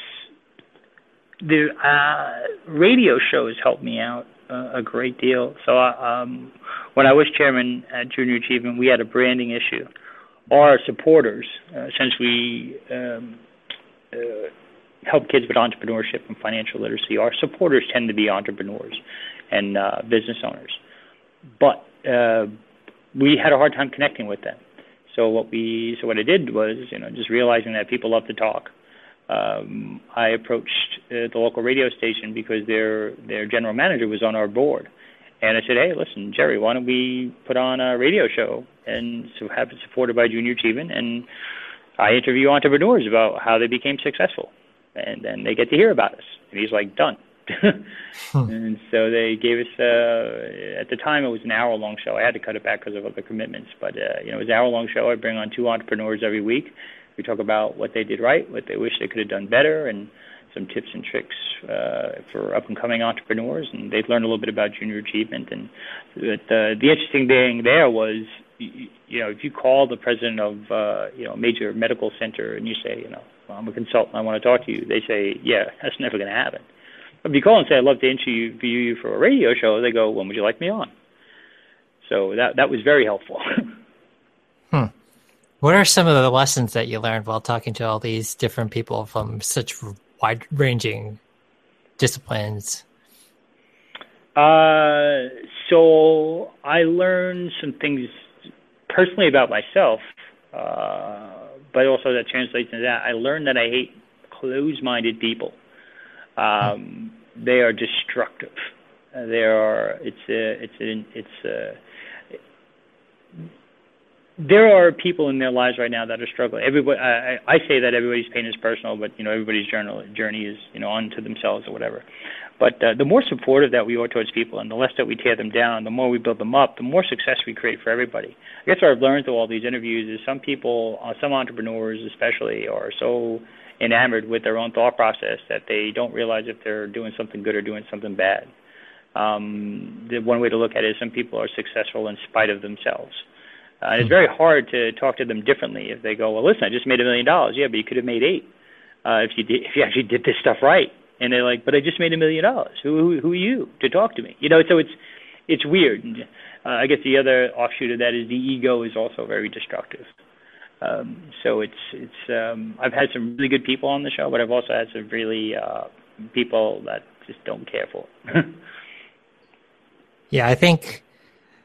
the uh, radio shows helped me out uh, a great deal. So uh, um, when I was chairman at Junior Achievement, we had a branding issue. Our supporters, uh, since we um, uh, help kids with entrepreneurship and financial literacy, our supporters tend to be entrepreneurs and uh, business owners. But uh, we had a hard time connecting with them. So what we, so what I did was, you know, just realizing that people love to talk. Um, I approached uh, the local radio station because their their general manager was on our board. And I said, hey, listen, Jerry, why don't we put on a radio show and so have it supported by Junior Achievement? And I interview entrepreneurs about how they became successful. And then they get to hear about us. And he's like, done. hmm. And so they gave us, uh, at the time it was an hour-long show. I had to cut it back because of other commitments. But, uh, you know, it was an hour-long show. I bring on two entrepreneurs every week. We talk about what they did right, what they wish they could have done better, and some tips and tricks uh, for up-and-coming entrepreneurs, and they've learned a little bit about Junior Achievement. And but, uh, the interesting thing there was, you, you know, if you call the president of uh, you know a major medical center and you say, you know, well, I'm a consultant, I want to talk to you, they say, yeah, that's never going to happen. But if you call and say, I'd love to interview you for a radio show, they go, when would you like me on? So that that was very helpful. hmm. What are some of the lessons that you learned while talking to all these different people from such wide-ranging disciplines? Uh, so I learned some things personally about myself, uh, but also that translates into that. I learned that I hate closed-minded people. Um, they are destructive. Uh, they are. It's a. It's a. It's a. There are people in their lives right now that are struggling. Everybody, I, I say that everybody's pain is personal, but you know everybody's journal, journey is you know onto themselves or whatever. But uh, the more supportive that we are towards people, and the less that we tear them down, the more we build them up, the more success we create for everybody. I guess what I've learned through all these interviews is some people, uh, some entrepreneurs especially, are so enamored with their own thought process that they don't realize if they're doing something good or doing something bad. Um, the one way to look at it is some people are successful in spite of themselves. Uh, and it's very hard to talk to them differently if they go, well, listen, I just made a million dollars. Yeah, but you could have made eight uh, if you did, if you actually did this stuff right. And they're like, but I just made a million dollars. Who, who who are you to talk to me? You know, so it's it's weird. And, uh, I guess the other offshoot of that is the ego is also very destructive. Um, so it's it's um, I've had some really good people on the show, but I've also had some really uh, people that just don't care for it. Yeah, I think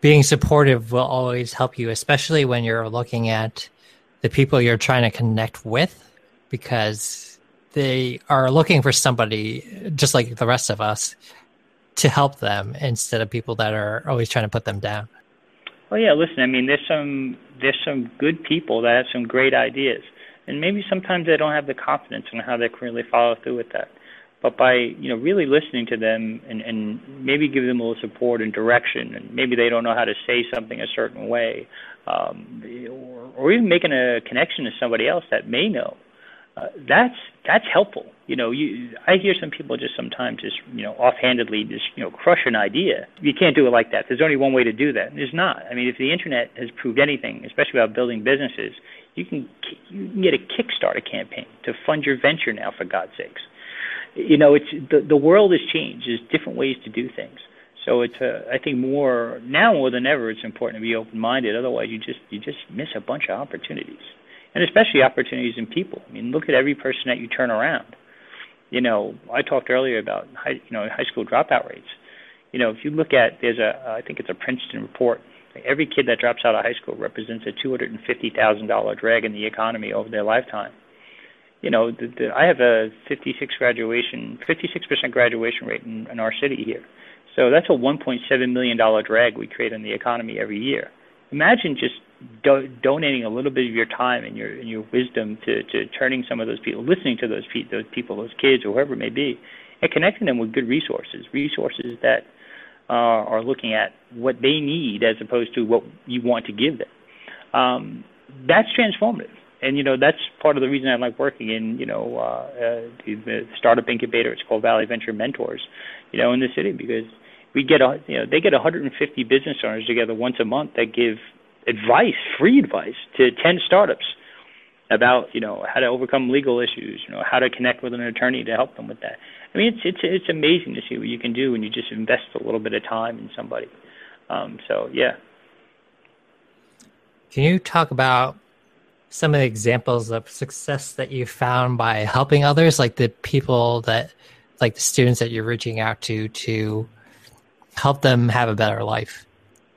being supportive will always help you, especially when you're looking at the people you're trying to connect with, because they are looking for somebody just like the rest of us to help them instead of people that are always trying to put them down. Well, yeah, listen, I mean, there's some there's some good people that have some great ideas, and maybe sometimes they don't have the confidence in how they can really follow through with that. But by, you know, really listening to them and, and maybe give them a little support and direction, and maybe they don't know how to say something a certain way, um, or, or even making a connection to somebody else that may know, uh, that's that's helpful. You know, you I hear some people just sometimes just, you know, offhandedly just, you know, crush an idea. You can't do it like that. There's only one way to do that. There's not. I mean, if the internet has proved anything, especially about building businesses, you can you can get a Kickstarter campaign to fund your venture now, for God's sakes. You know, it's the the world has changed. There's different ways to do things. So it's uh, I think more now more than ever, it's important to be open-minded. Otherwise, you just you just miss a bunch of opportunities, and especially opportunities in people. I mean, look at every person that you turn around. You know, I talked earlier about high, you know high school dropout rates. You know, if you look at there's a I think it's a Princeton report. Every kid that drops out of high school represents a two hundred fifty thousand dollars drag in the economy over their lifetime. You know, the, the, I have a fifty-six graduation, fifty-six percent graduation rate in, in our city here. So that's a one point seven million dollars drag we create on the economy every year. Imagine just do, donating a little bit of your time and your and your wisdom to, to turning some of those people, listening to those, pe- those people, those kids, or whoever it may be, and connecting them with good resources, resources that uh, are looking at what they need as opposed to what you want to give them. Um, that's transformative. And, you know, that's part of the reason I like working in, you know, uh, uh, the startup incubator. It's called Valley Venture Mentors, you know, in the city, because we get, a, you know, they get one hundred fifty business owners together once a month that give advice, free advice to ten startups about, you know, how to overcome legal issues, you know, how to connect with an attorney to help them with that. I mean, it's it's it's amazing to see what you can do when you just invest a little bit of time in somebody. Um, so, yeah. Can you talk about some of the examples of success that you found by helping others, like the people that, like the students that you're reaching out to, to help them have a better life?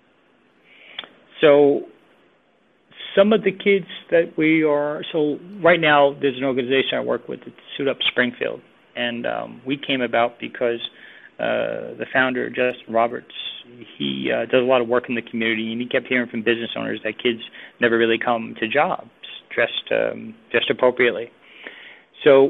So some of the kids that we are, so right now there's an organization I work with, it's Suit Up Springfield. And um, we came about because uh, the founder, Justin Roberts, he uh, does a lot of work in the community, and he kept hearing from business owners that kids never really come to jobs dressed um, dressed appropriately. So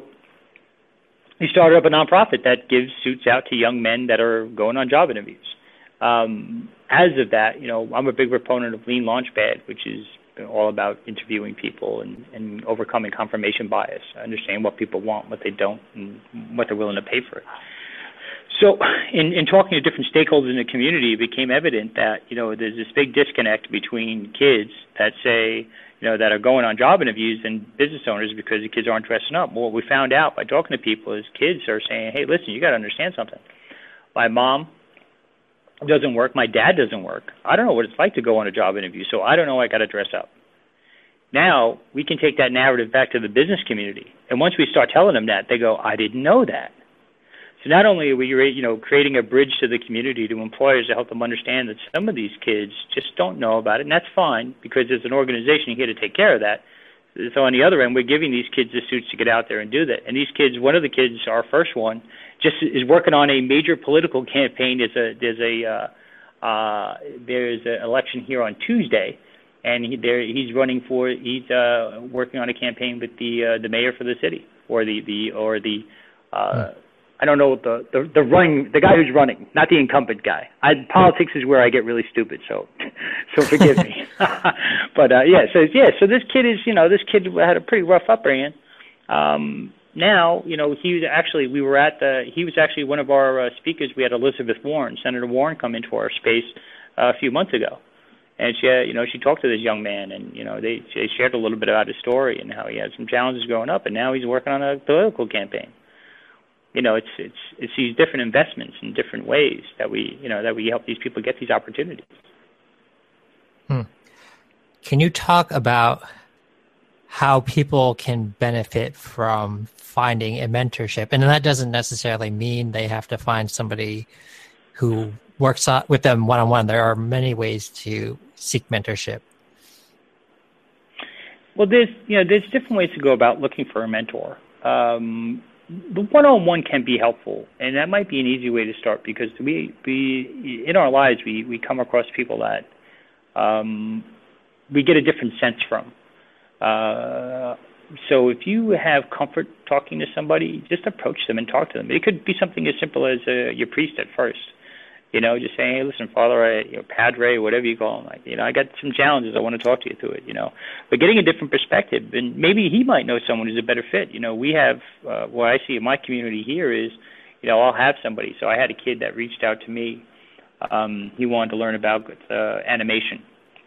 he started up a nonprofit that gives suits out to young men that are going on job interviews. Um, as of that, you know, I'm a big proponent of Lean Launchpad, which is all about interviewing people and, and overcoming confirmation bias, understanding what people want, what they don't, and what they're willing to pay for it. So in, in talking to different stakeholders in the community, it became evident that, you know, there's this big disconnect between kids that say, you know, that are going on job interviews and business owners because the kids aren't dressing up. Well, what we found out by talking to people is kids are saying, hey, listen, you got to understand something. My mom doesn't work. My dad doesn't work. I don't know what it's like to go on a job interview, so I don't know I got to dress up. Now we can take that narrative back to the business community. And once we start telling them that, they go, I didn't know that. So not only are we, you know, creating a bridge to the community, to employers, to help them understand that some of these kids just don't know about it, and that's fine because there's an organization here to take care of that. So on the other end, we're giving these kids the suits to get out there and do that. And these kids, one of the kids, our first one, just is working on a major political campaign. There's a there's a uh, uh, there's an election here on Tuesday, and he, there he's running for he's uh, working on a campaign with the uh, the mayor for the city or the the or the. Uh, hmm. I don't know what the, the the running the guy who's running, not the incumbent guy. I, politics is where I get really stupid, so so forgive me. But uh, yeah, so yeah, so this kid is you know this kid had a pretty rough upbringing. Um, now you know he was actually we were at the he was actually one of our uh, speakers. We had Elizabeth Warren, Senator Warren, come into our space uh, a few months ago, and she uh, you know she talked to this young man, and you know they they shared a little bit about his story and how he had some challenges growing up, and now he's working on a political campaign. You know, it's it's it's these different investments in different ways that we you know that we help these people get these opportunities. Hmm. Can you talk about how people can benefit from finding a mentorship? And that doesn't necessarily mean they have to find somebody who works on, with them one-on-one, there are many ways to seek mentorship. Well, there's, you know, there's different ways to go about looking for a mentor. Um, the one-on-one can be helpful, and that might be an easy way to start, because we, we in our lives, we, we come across people that um, we get a different sense from. Uh, so if you have comfort talking to somebody, just approach them and talk to them. It could be something as simple as uh, your priest at first. You know, just saying, hey, listen, Father, I, you know, Padre, whatever you call him, like, you know, I got some challenges. I want to talk to you through it, you know. But getting a different perspective, and maybe he might know someone who's a better fit. You know, we have, uh, what I see in my community here is, you know, I'll have somebody. So I had a kid that reached out to me. Um, he wanted to learn about uh, animation.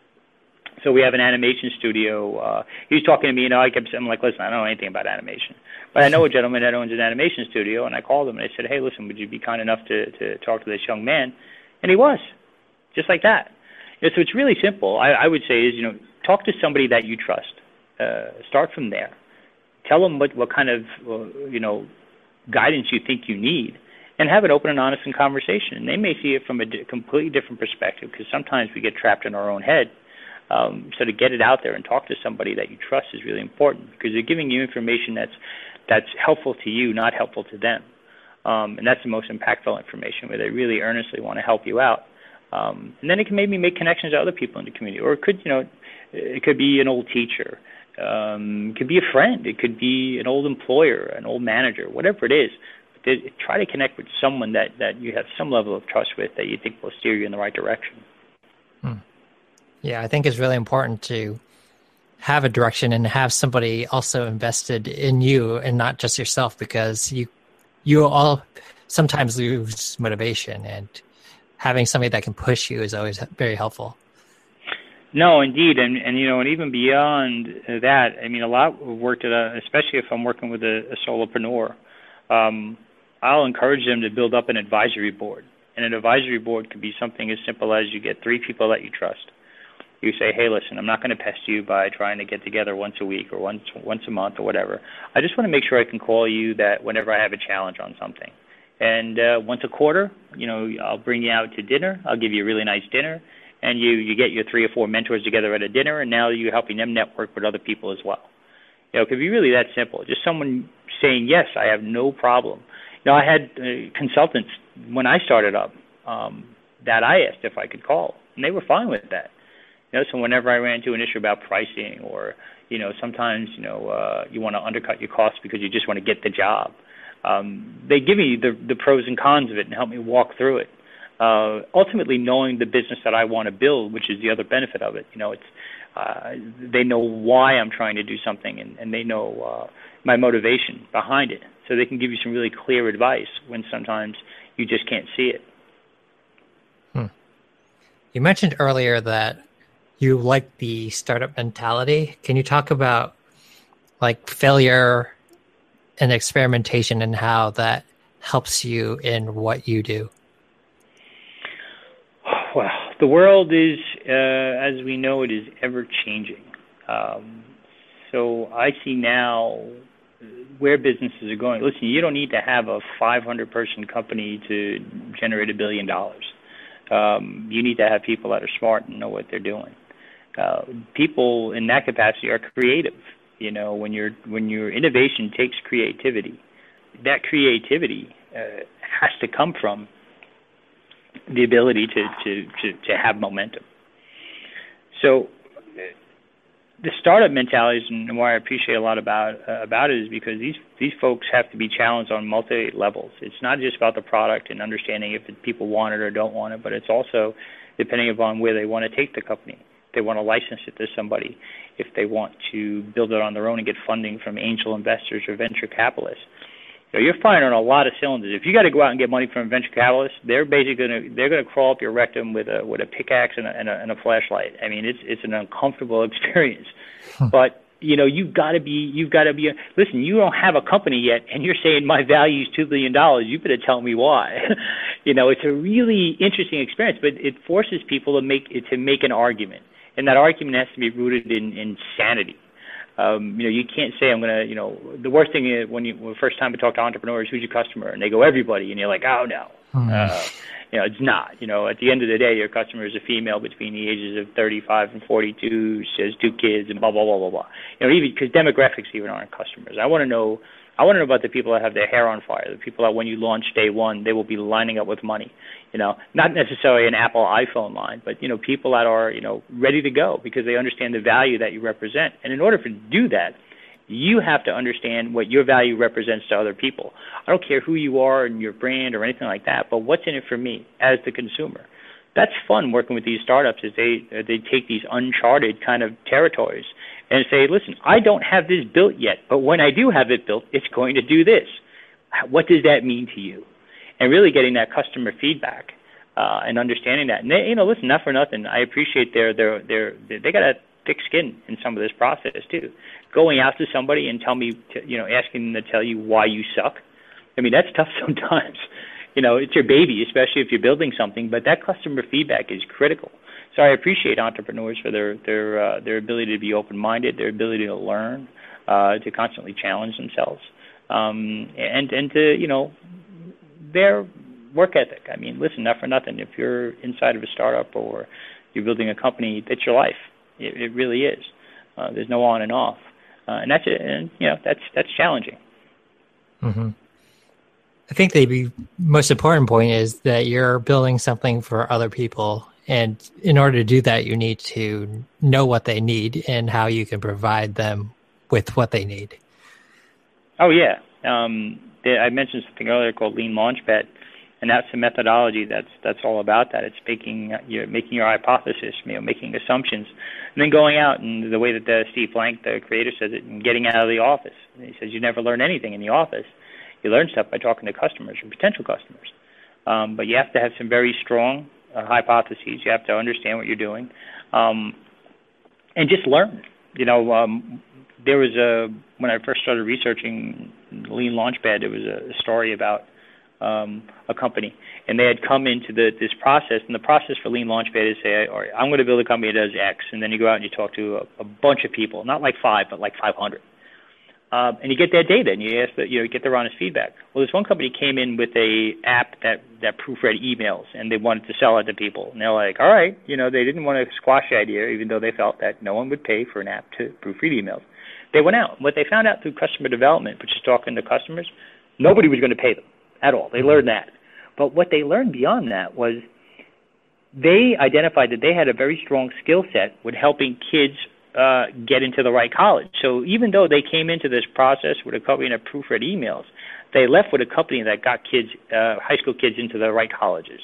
So we have an animation studio. Uh, he was talking to me, you know, I kept saying, I'm like, listen, I don't know anything about animation. But I know a gentleman that owns an animation studio, and I called him and I said, hey, listen, would you be kind enough to, to talk to this young man? And he was, just like that. You know, so it's really simple. I, I would say is, you know, talk to somebody that you trust. Uh, start from there. Tell them what, what kind of, uh, you know, guidance you think you need, and have an open and honest conversation. And they may see it from a di- completely different perspective, because sometimes we get trapped in our own head. Um, so to get it out there and talk to somebody that you trust is really important, because they're giving you information that's that's helpful to you, not helpful to them. Um, and that's the most impactful information, where they really earnestly want to help you out. Um, and then it can maybe make connections to other people in the community. Or it could, you know, it could be an old teacher. Um, it could be a friend. It could be an old employer, an old manager, whatever it is. But try to connect with someone that, that you have some level of trust with, that you think will steer you in the right direction. Hmm. Yeah, I think it's really important to have a direction and have somebody also invested in you and not just yourself, because you you all sometimes lose motivation, and having somebody that can push you is always very helpful. No, indeed. And, and you know, and even beyond that, I mean, a lot of work that, uh, especially if I'm working with a, a solopreneur, um, I'll encourage them to build up an advisory board. And an advisory board could be something as simple as you get three people that you trust. You say, hey, listen, I'm not going to pest you by trying to get together once a week or once once a month or whatever. I just want to make sure I can call you that whenever I have a challenge on something. And uh, once a quarter, you know, I'll bring you out to dinner. I'll give you a really nice dinner. And you, you get your three or four mentors together at a dinner, and now you're helping them network with other people as well. You know, it could be really that simple. Just someone saying, yes, I have no problem. You know, I had uh, consultants when I started up um, that I asked if I could call, and they were fine with that. You know, so whenever I ran into an issue about pricing, or, you know, sometimes, you know, uh, you want to undercut your costs because you just want to get the job, um, they give me the, the pros and cons of it and help me walk through it. Uh, ultimately, knowing the business that I want to build, which is the other benefit of it, you know, it's uh, they know why I'm trying to do something, and, and they know uh, my motivation behind it, so they can give you some really clear advice when sometimes you just can't see it. Hmm. You mentioned earlier that you like the startup mentality. Can you talk about like failure and experimentation and how that helps you in what you do? Well, the world is, uh, as we know it, is ever changing. Um, so I see now where businesses are going. Listen, you don't need to have a five hundred person company to generate a billion dollars. Um, you need to have people that are smart and know what they're doing. Uh, people in that capacity are creative. You know, when you're when your innovation takes creativity, that creativity uh, has to come from the ability to, to, to, to have momentum. So the startup mentality, and why I appreciate a lot about uh, about it, is because these these folks have to be challenged on multi levels. It's not just about the product and understanding if people want it or don't want it, but it's also depending upon where they want to take the company. If they want to license it to somebody, if they want to build it on their own and get funding from angel investors or venture capitalists. You know, you're firing on a lot of cylinders. If you got to go out and get money from a venture capitalist, they're basically going to they're going to crawl up your rectum with a with a pickaxe and a, and a, and a flashlight. I mean, it's it's an uncomfortable experience. Hmm. But you know, you've got to be you've got to be. A, listen, you don't have a company yet, and you're saying my value is two billion dollars. You better tell me why. You know, it's a really interesting experience, but it forces people to make to make an argument, and that argument has to be rooted in, in sanity. Um, you know, you can't say I'm going to, you know, the worst thing is when you, when the first time we talk to entrepreneurs, who's your customer? And they go, everybody. And you're like, oh, no. Mm. Uh, You know, it's not. You know, at the end of the day, your customer is a female between the ages of thirty-five and forty-two. She has two kids and blah blah blah blah blah. You know, even because demographics even aren't customers. I want to know. I want to know about the people that have their hair on fire. The people that when you launch day one, they will be lining up with money. You know, not necessarily an Apple iPhone line, but you know, people that are you know ready to go because they understand the value that you represent. And in order for to do that, you have to understand what your value represents to other people. I don't care who you are and your brand or anything like that, but what's in it for me as the consumer? That's fun working with these startups is they they take these uncharted kind of territories and say, listen, I don't have this built yet, but when I do have it built, it's going to do this. What does that mean to you? And really getting that customer feedback uh, and understanding that. And they, you know, listen, not for nothing, I appreciate their their their they got a thick skin in some of this process too. Going out to somebody and tell me, to, you know, asking them to tell you why you suck. I mean, that's tough sometimes. You know, it's your baby, especially if you're building something, but that customer feedback is critical. So I appreciate entrepreneurs for their their uh, their ability to be open-minded, their ability to learn, uh, to constantly challenge themselves, um, and and to you know their work ethic. I mean, listen, not for nothing. If you're inside of a startup or you're building a company, it's your life. It, it really is. Uh, there's no on and off, uh, and that's it. And you know that's that's challenging. Mm-hmm. I think the most important point is that you're building something for other people. And in order to do that, you need to know what they need and how you can provide them with what they need. Oh, yeah. Um, I mentioned something earlier called Lean Launchpad, and that's a methodology that's that's all about that. It's making you're making your hypothesis, you know, making assumptions, and then going out and the way that the Steve Blank, the creator, says it, and getting out of the office. And he says you never learn anything in the office. You learn stuff by talking to customers or potential customers. Um, but you have to have some very strong uh, hypotheses. You have to understand what you're doing, um, and just learn. You know, um, there was a when I first started researching Lean Launchpad, there was a story about um, a company, and they had come into the, this process. And the process for Lean Launchpad is say, all right, I'm going to build a company that does X, and then you go out and you talk to a, a bunch of people, not like five, but like five hundred. Um, and you get their data, and you ask that you know get their honest feedback. Well, this one company came in with a app that that proofread emails, and they wanted to sell it to people. And they're like, all right, you know, they didn't want to squash the idea, even though they felt that no one would pay for an app to proofread emails. They went out. What they found out through customer development, which is talking to customers, nobody was going to pay them at all. They learned that. But what they learned beyond that was they identified that they had a very strong skill set with helping kids Uh, get into the right college. So even though they came into this process with a company that proofread emails, they left with a company that got kids, uh, high school kids, into the right colleges.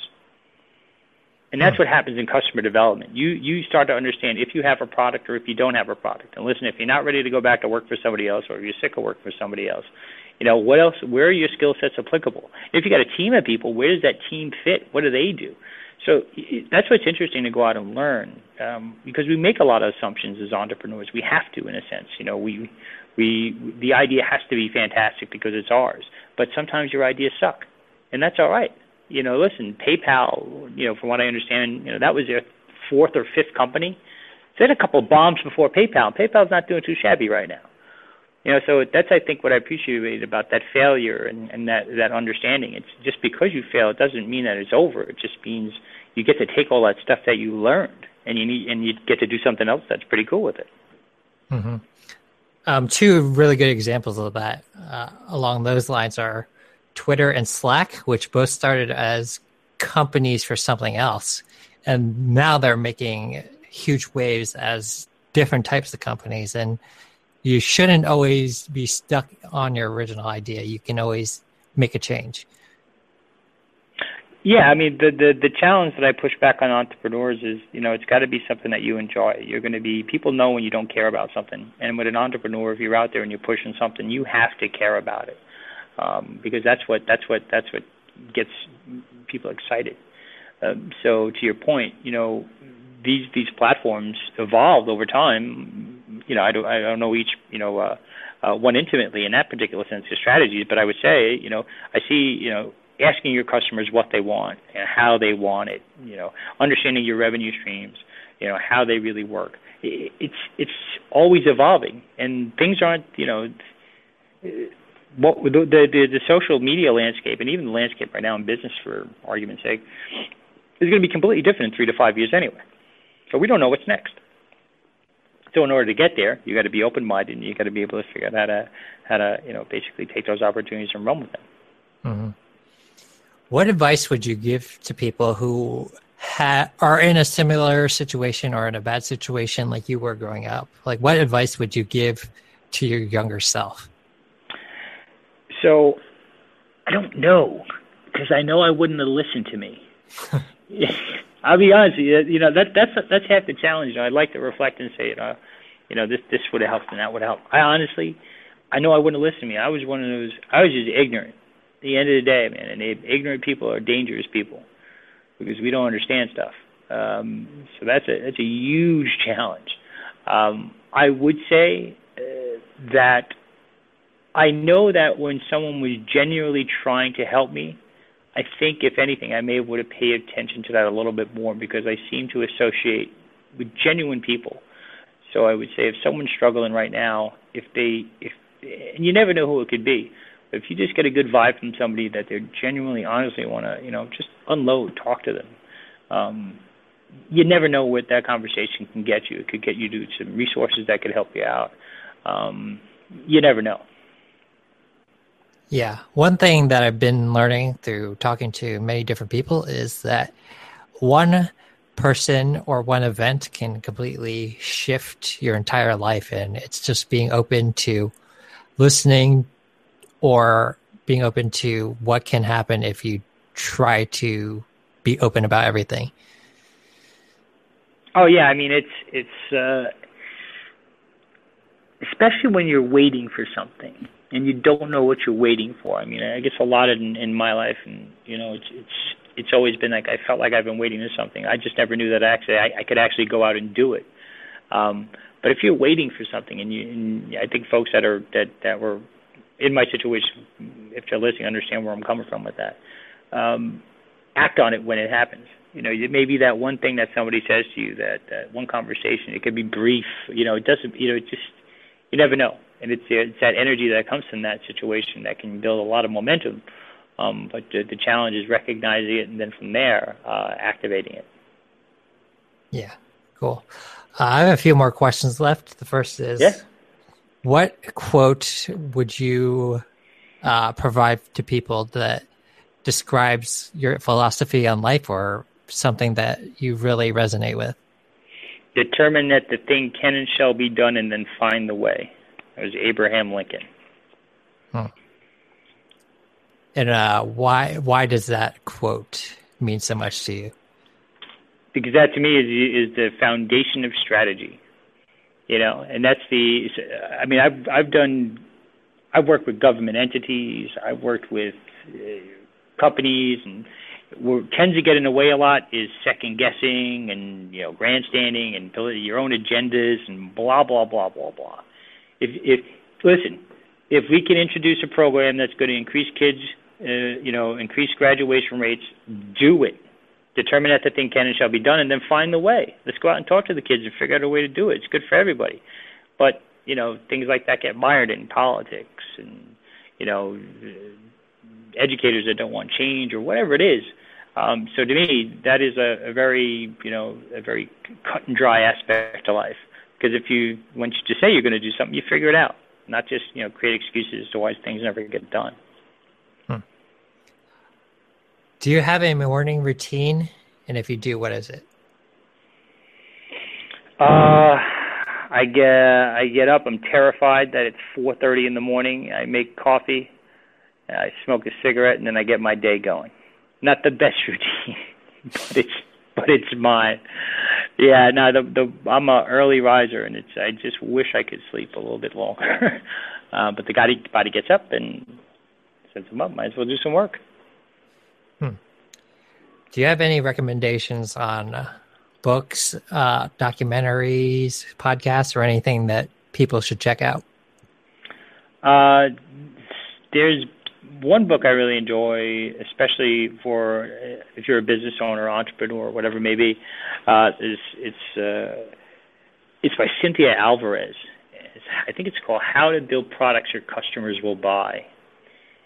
And that's what happens in customer development. You you start to understand if you have a product or if you don't have a product. And listen, if you're not ready to go back to work for somebody else, or if you're sick of work for somebody else, you know what else? Where are your skill sets applicable? If you got a team of people, where does that team fit? What do they do? So that's what's interesting to go out and learn, um, because we make a lot of assumptions as entrepreneurs. We have to, in a sense. You know, we we the idea has to be fantastic because it's ours. But sometimes your ideas suck, and that's all right. You know, listen, PayPal. You know, from what I understand, you know that was their fourth or fifth company. They had a couple of bombs before PayPal. PayPal's not doing too shabby right now. You know, so that's, I think, what I appreciate about that failure and, and that, that understanding. It's just because you fail, it doesn't mean that it's over. It just means you get to take all that stuff that you learned, and you need, and you get to do something else that's pretty cool with it. Mm-hmm. Um, two really good examples of that uh, along those lines are Twitter and Slack, which both started as companies for something else, and now they're making huge waves as different types of companies. And you shouldn't always be stuck on your original idea. You can always make a change. Yeah, I mean, the, the, the challenge that I push back on entrepreneurs is, you know, it's got to be something that you enjoy. You're going to be, people know when you don't care about something. And with an entrepreneur, if you're out there and you're pushing something, you have to care about it, um, because that's what that's what that's what gets people excited. Um, so to your point, you know, these these platforms evolved over time. You know, I don't, I don't know each, you know, uh, uh, one intimately in that particular sense of strategies, but I would say, you know, I see, you know, asking your customers what they want and how they want it, you know, understanding your revenue streams, you know, how they really work. It's it's always evolving, and things aren't, you know, what the, the the the social media landscape and even the landscape right now in business, for argument's sake, is going to be completely different in three to five years anyway. So we don't know what's next. So in order to get there, you got to be open-minded, and you got to be able to figure out how to how to you know basically take those opportunities and run with them. Mm-hmm. What advice would you give to people who ha- are in a similar situation or in a bad situation like you were growing up? Like, what advice would you give to your younger self? So I don't know, because I know I wouldn't have listened to me. I'll be honest with you, you know, that, that's that's half the challenge. You know, I'd like to reflect and say, uh, you know, this this would have helped and that would have helped. I honestly, I know I wouldn't have listened to me. I was one of those, I was just ignorant. At the end of the day, man, and ignorant people are dangerous people because we don't understand stuff. Um, so that's a that's a huge challenge. Um, I would say uh, that I know that when someone was genuinely trying to help me, I think, if anything, I may would have paid attention to that a little bit more because I seem to associate with genuine people. So I would say if someone's struggling right now, if they, if, and you never know who it could be, but if you just get a good vibe from somebody that they're genuinely, honestly want to, you know, just unload, talk to them. Um, you never know what that conversation can get you. It could get you to some resources that could help you out. Um, you never know. Yeah. One thing that I've been learning through talking to many different people is that one person or one event can completely shift your entire life. And it's just being open to listening or being open to what can happen if you try to be open about everything. Oh, yeah. I mean, it's, it's, uh, especially when you're waiting for something and you don't know what you're waiting for. I mean, I guess a lot in, in my life, and, you know, it's, it's, it's always been like, I felt like I've been waiting for something. I just never knew that actually I, I could actually go out and do it. Um, but if you're waiting for something, and you, and I think folks that are, that, that were in my situation, if they're listening, understand where I'm coming from with that. Um, act on it when it happens. You know, it may be that one thing that somebody says to you, that, that one conversation. It could be brief. You know, it doesn't, you know, it just, you never know. And it's, it's that energy that comes from that situation that can build a lot of momentum. Um, but the, the challenge is recognizing it and then from there, uh, activating it. Yeah, cool. Uh, I have a few more questions left. The first is, yeah. What quote would you uh, provide to people that describes your philosophy on life or something that you really resonate with? Determine that the thing can and shall be done and then find the way. That was Abraham Lincoln. Hmm. And uh, why why does that quote mean so much to you? Because that to me is is the foundation of strategy. You know, and that's the, I mean, I've, I've done, I've worked with government entities, I've worked with uh, companies, and what tends to get in the way a lot is second guessing and, you know, grandstanding and your own agendas and blah, blah, blah, blah, blah. If, if, listen, if we can introduce a program that's going to increase kids, uh, you know, increase graduation rates, do it. Determine that the thing can and shall be done, and then find the way. Let's go out and talk to the kids and figure out a way to do it. It's good for everybody. But, you know, things like that get mired in politics and, you know, educators that don't want change or whatever it is. Um, so to me, that is a, a very, you know, a very cut and dry aspect to life. Because if you, once you just say you're going to do something, you figure it out, not just, you know, create excuses as to why things never get done. Hmm. Do you have a morning routine? And if you do, what is it? Uh, I get I get up. I'm terrified that it's four thirty in the morning. I make coffee. I smoke a cigarette, and then I get my day going. Not the best routine, but it's but it's mine. Yeah, no, the the I'm a early riser, and it's I just wish I could sleep a little bit longer. uh, but the body body gets up and sets them up. Might as well do some work. Hmm. Do you have any recommendations on uh, books, uh, documentaries, podcasts, or anything that people should check out? Uh, there's one book I really enjoy, especially for uh, if you're a business owner, entrepreneur, whatever it may be. Uh, is it's uh, it's by Cynthia Alvarez. It's, I think it's called "How to Build Products Your Customers Will Buy."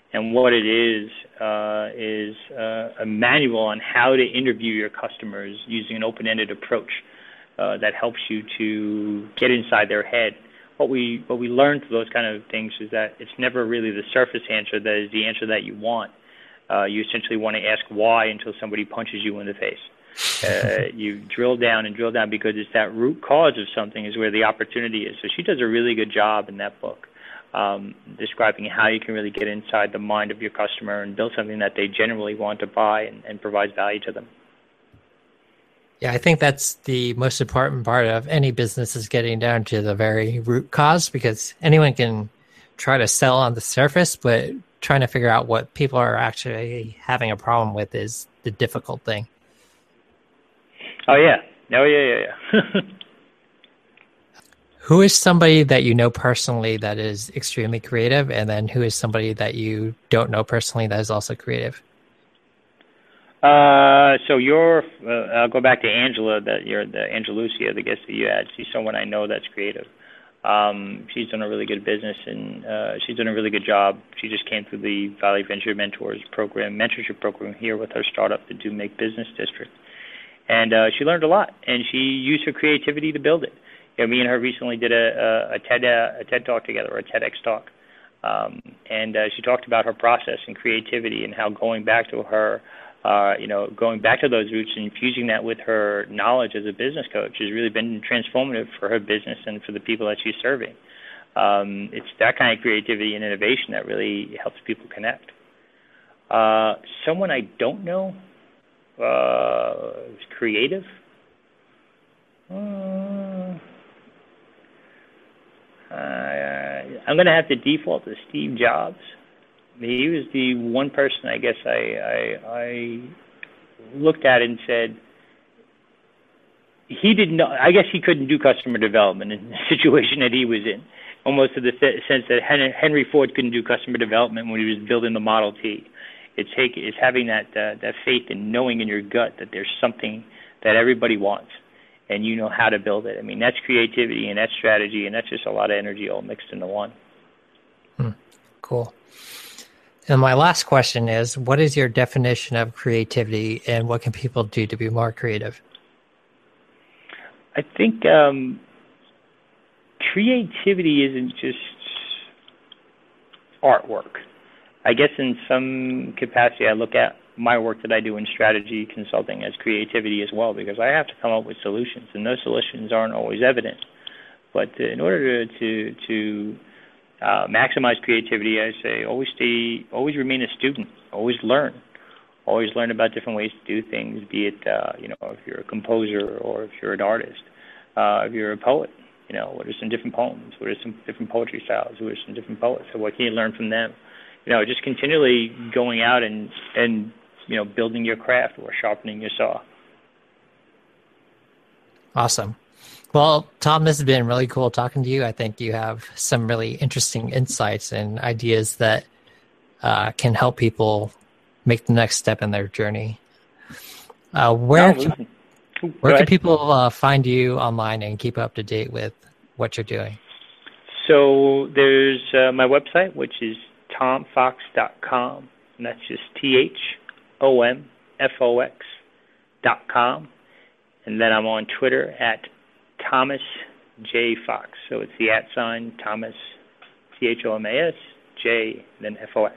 And what it is uh, is uh, a manual on how to interview your customers using an open-ended approach uh, that helps you to get inside their head. What we what we learn through those kind of things is that it's never really the surface answer that is the answer that you want. Uh, you essentially want to ask why until somebody punches you in the face. Uh, you drill down and drill down because it's that root cause of something is where the opportunity is. So she does a really good job in that book. Um, describing how you can really get inside the mind of your customer and build something that they generally want to buy and, and provides value to them. Yeah, I think that's the most important part of any business is getting down to the very root cause, because anyone can try to sell on the surface, but trying to figure out what people are actually having a problem with is the difficult thing. Oh, yeah. Oh, yeah, yeah, yeah. Who is somebody that you know personally that is extremely creative, and then who is somebody that you don't know personally that is also creative? Uh, so you're, uh, I'll go back to Angela, that you're the Angelucia, the guest that you had. She's someone I know that's creative. Um, she's done a really good business, and uh, she's done a really good job. She just came through the Valley Venture Mentors program, mentorship program here with her startup, the Do Make Business District. And uh, she learned a lot, and she used her creativity to build it. You know, me and her recently did a, a, a TED a TED talk together, or a TEDx talk, um, and uh, she talked about her process and creativity and how going back to her, uh, you know, going back to those roots and infusing that with her knowledge as a business coach has really been transformative for her business and for the people that she's serving. Um, it's that kind of creativity and innovation that really helps people connect. Uh, someone I don't know uh, is creative. Uh, Uh, I'm going to have to default to Steve Jobs. I mean, he was the one person I guess I, I, I looked at and said he didn't know. I guess he couldn't do customer development in the situation that he was in, almost to the sense that Henry Ford couldn't do customer development when he was building the Model T. It's, take, it's having that uh, that faith and knowing in your gut that there's something that everybody wants, and you know how to build it. I mean, that's creativity and that's strategy, and that's just a lot of energy all mixed into one. Hmm. Cool. And my last question is, what is your definition of creativity, and what can people do to be more creative? I think um, creativity isn't just artwork. I guess in some capacity I look at my work that I do in strategy consulting as creativity as well, because I have to come up with solutions, and those solutions aren't always evident. But in order to to, to uh, maximize creativity, I say always stay, always remain a student, always learn, always learn about different ways to do things. Be it uh, you know, if you're a composer or if you're an artist, uh, if you're a poet, you know, what are some different poems? What are some different poetry styles? Who are some different poets? So what can you learn from them? You know, just continually going out and and you know, building your craft or sharpening your saw. Awesome. Well, Tom, this has been really cool talking to you. I think you have some really interesting insights and ideas that uh, can help people make the next step in their journey. Uh, where no, can, where can people uh, find you online and keep up to date with what you're doing? So there's uh, my website, which is tom fox dot com, and that's just T H O M F O X dot com. And then I'm on Twitter at Thomas J. Fox. So it's the at sign, Thomas, T H O M A S, J, then F O X.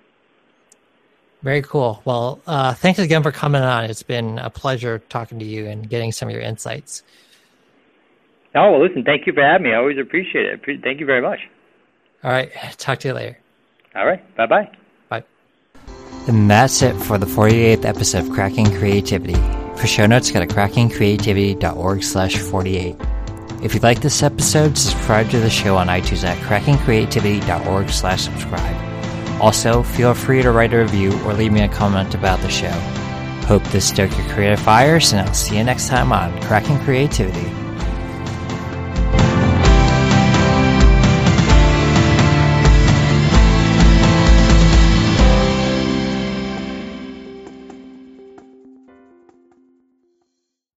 Very cool. Well, uh, thanks again for coming on. It's been a pleasure talking to you and getting some of your insights. Oh, well, listen, thank you for having me. I always appreciate it. Thank you very much. All right. Talk to you later. All right. Bye-bye. Bye. And that's it for the forty-eighth episode of Cracking Creativity. For show notes, go to cracking creativity dot org slash forty-eight. If you like this episode, subscribe to the show on iTunes at cracking creativity dot org slash subscribe. Also, feel free to write a review or leave me a comment about the show. Hope this stoked your creative fires, and I'll see you next time on Cracking Creativity.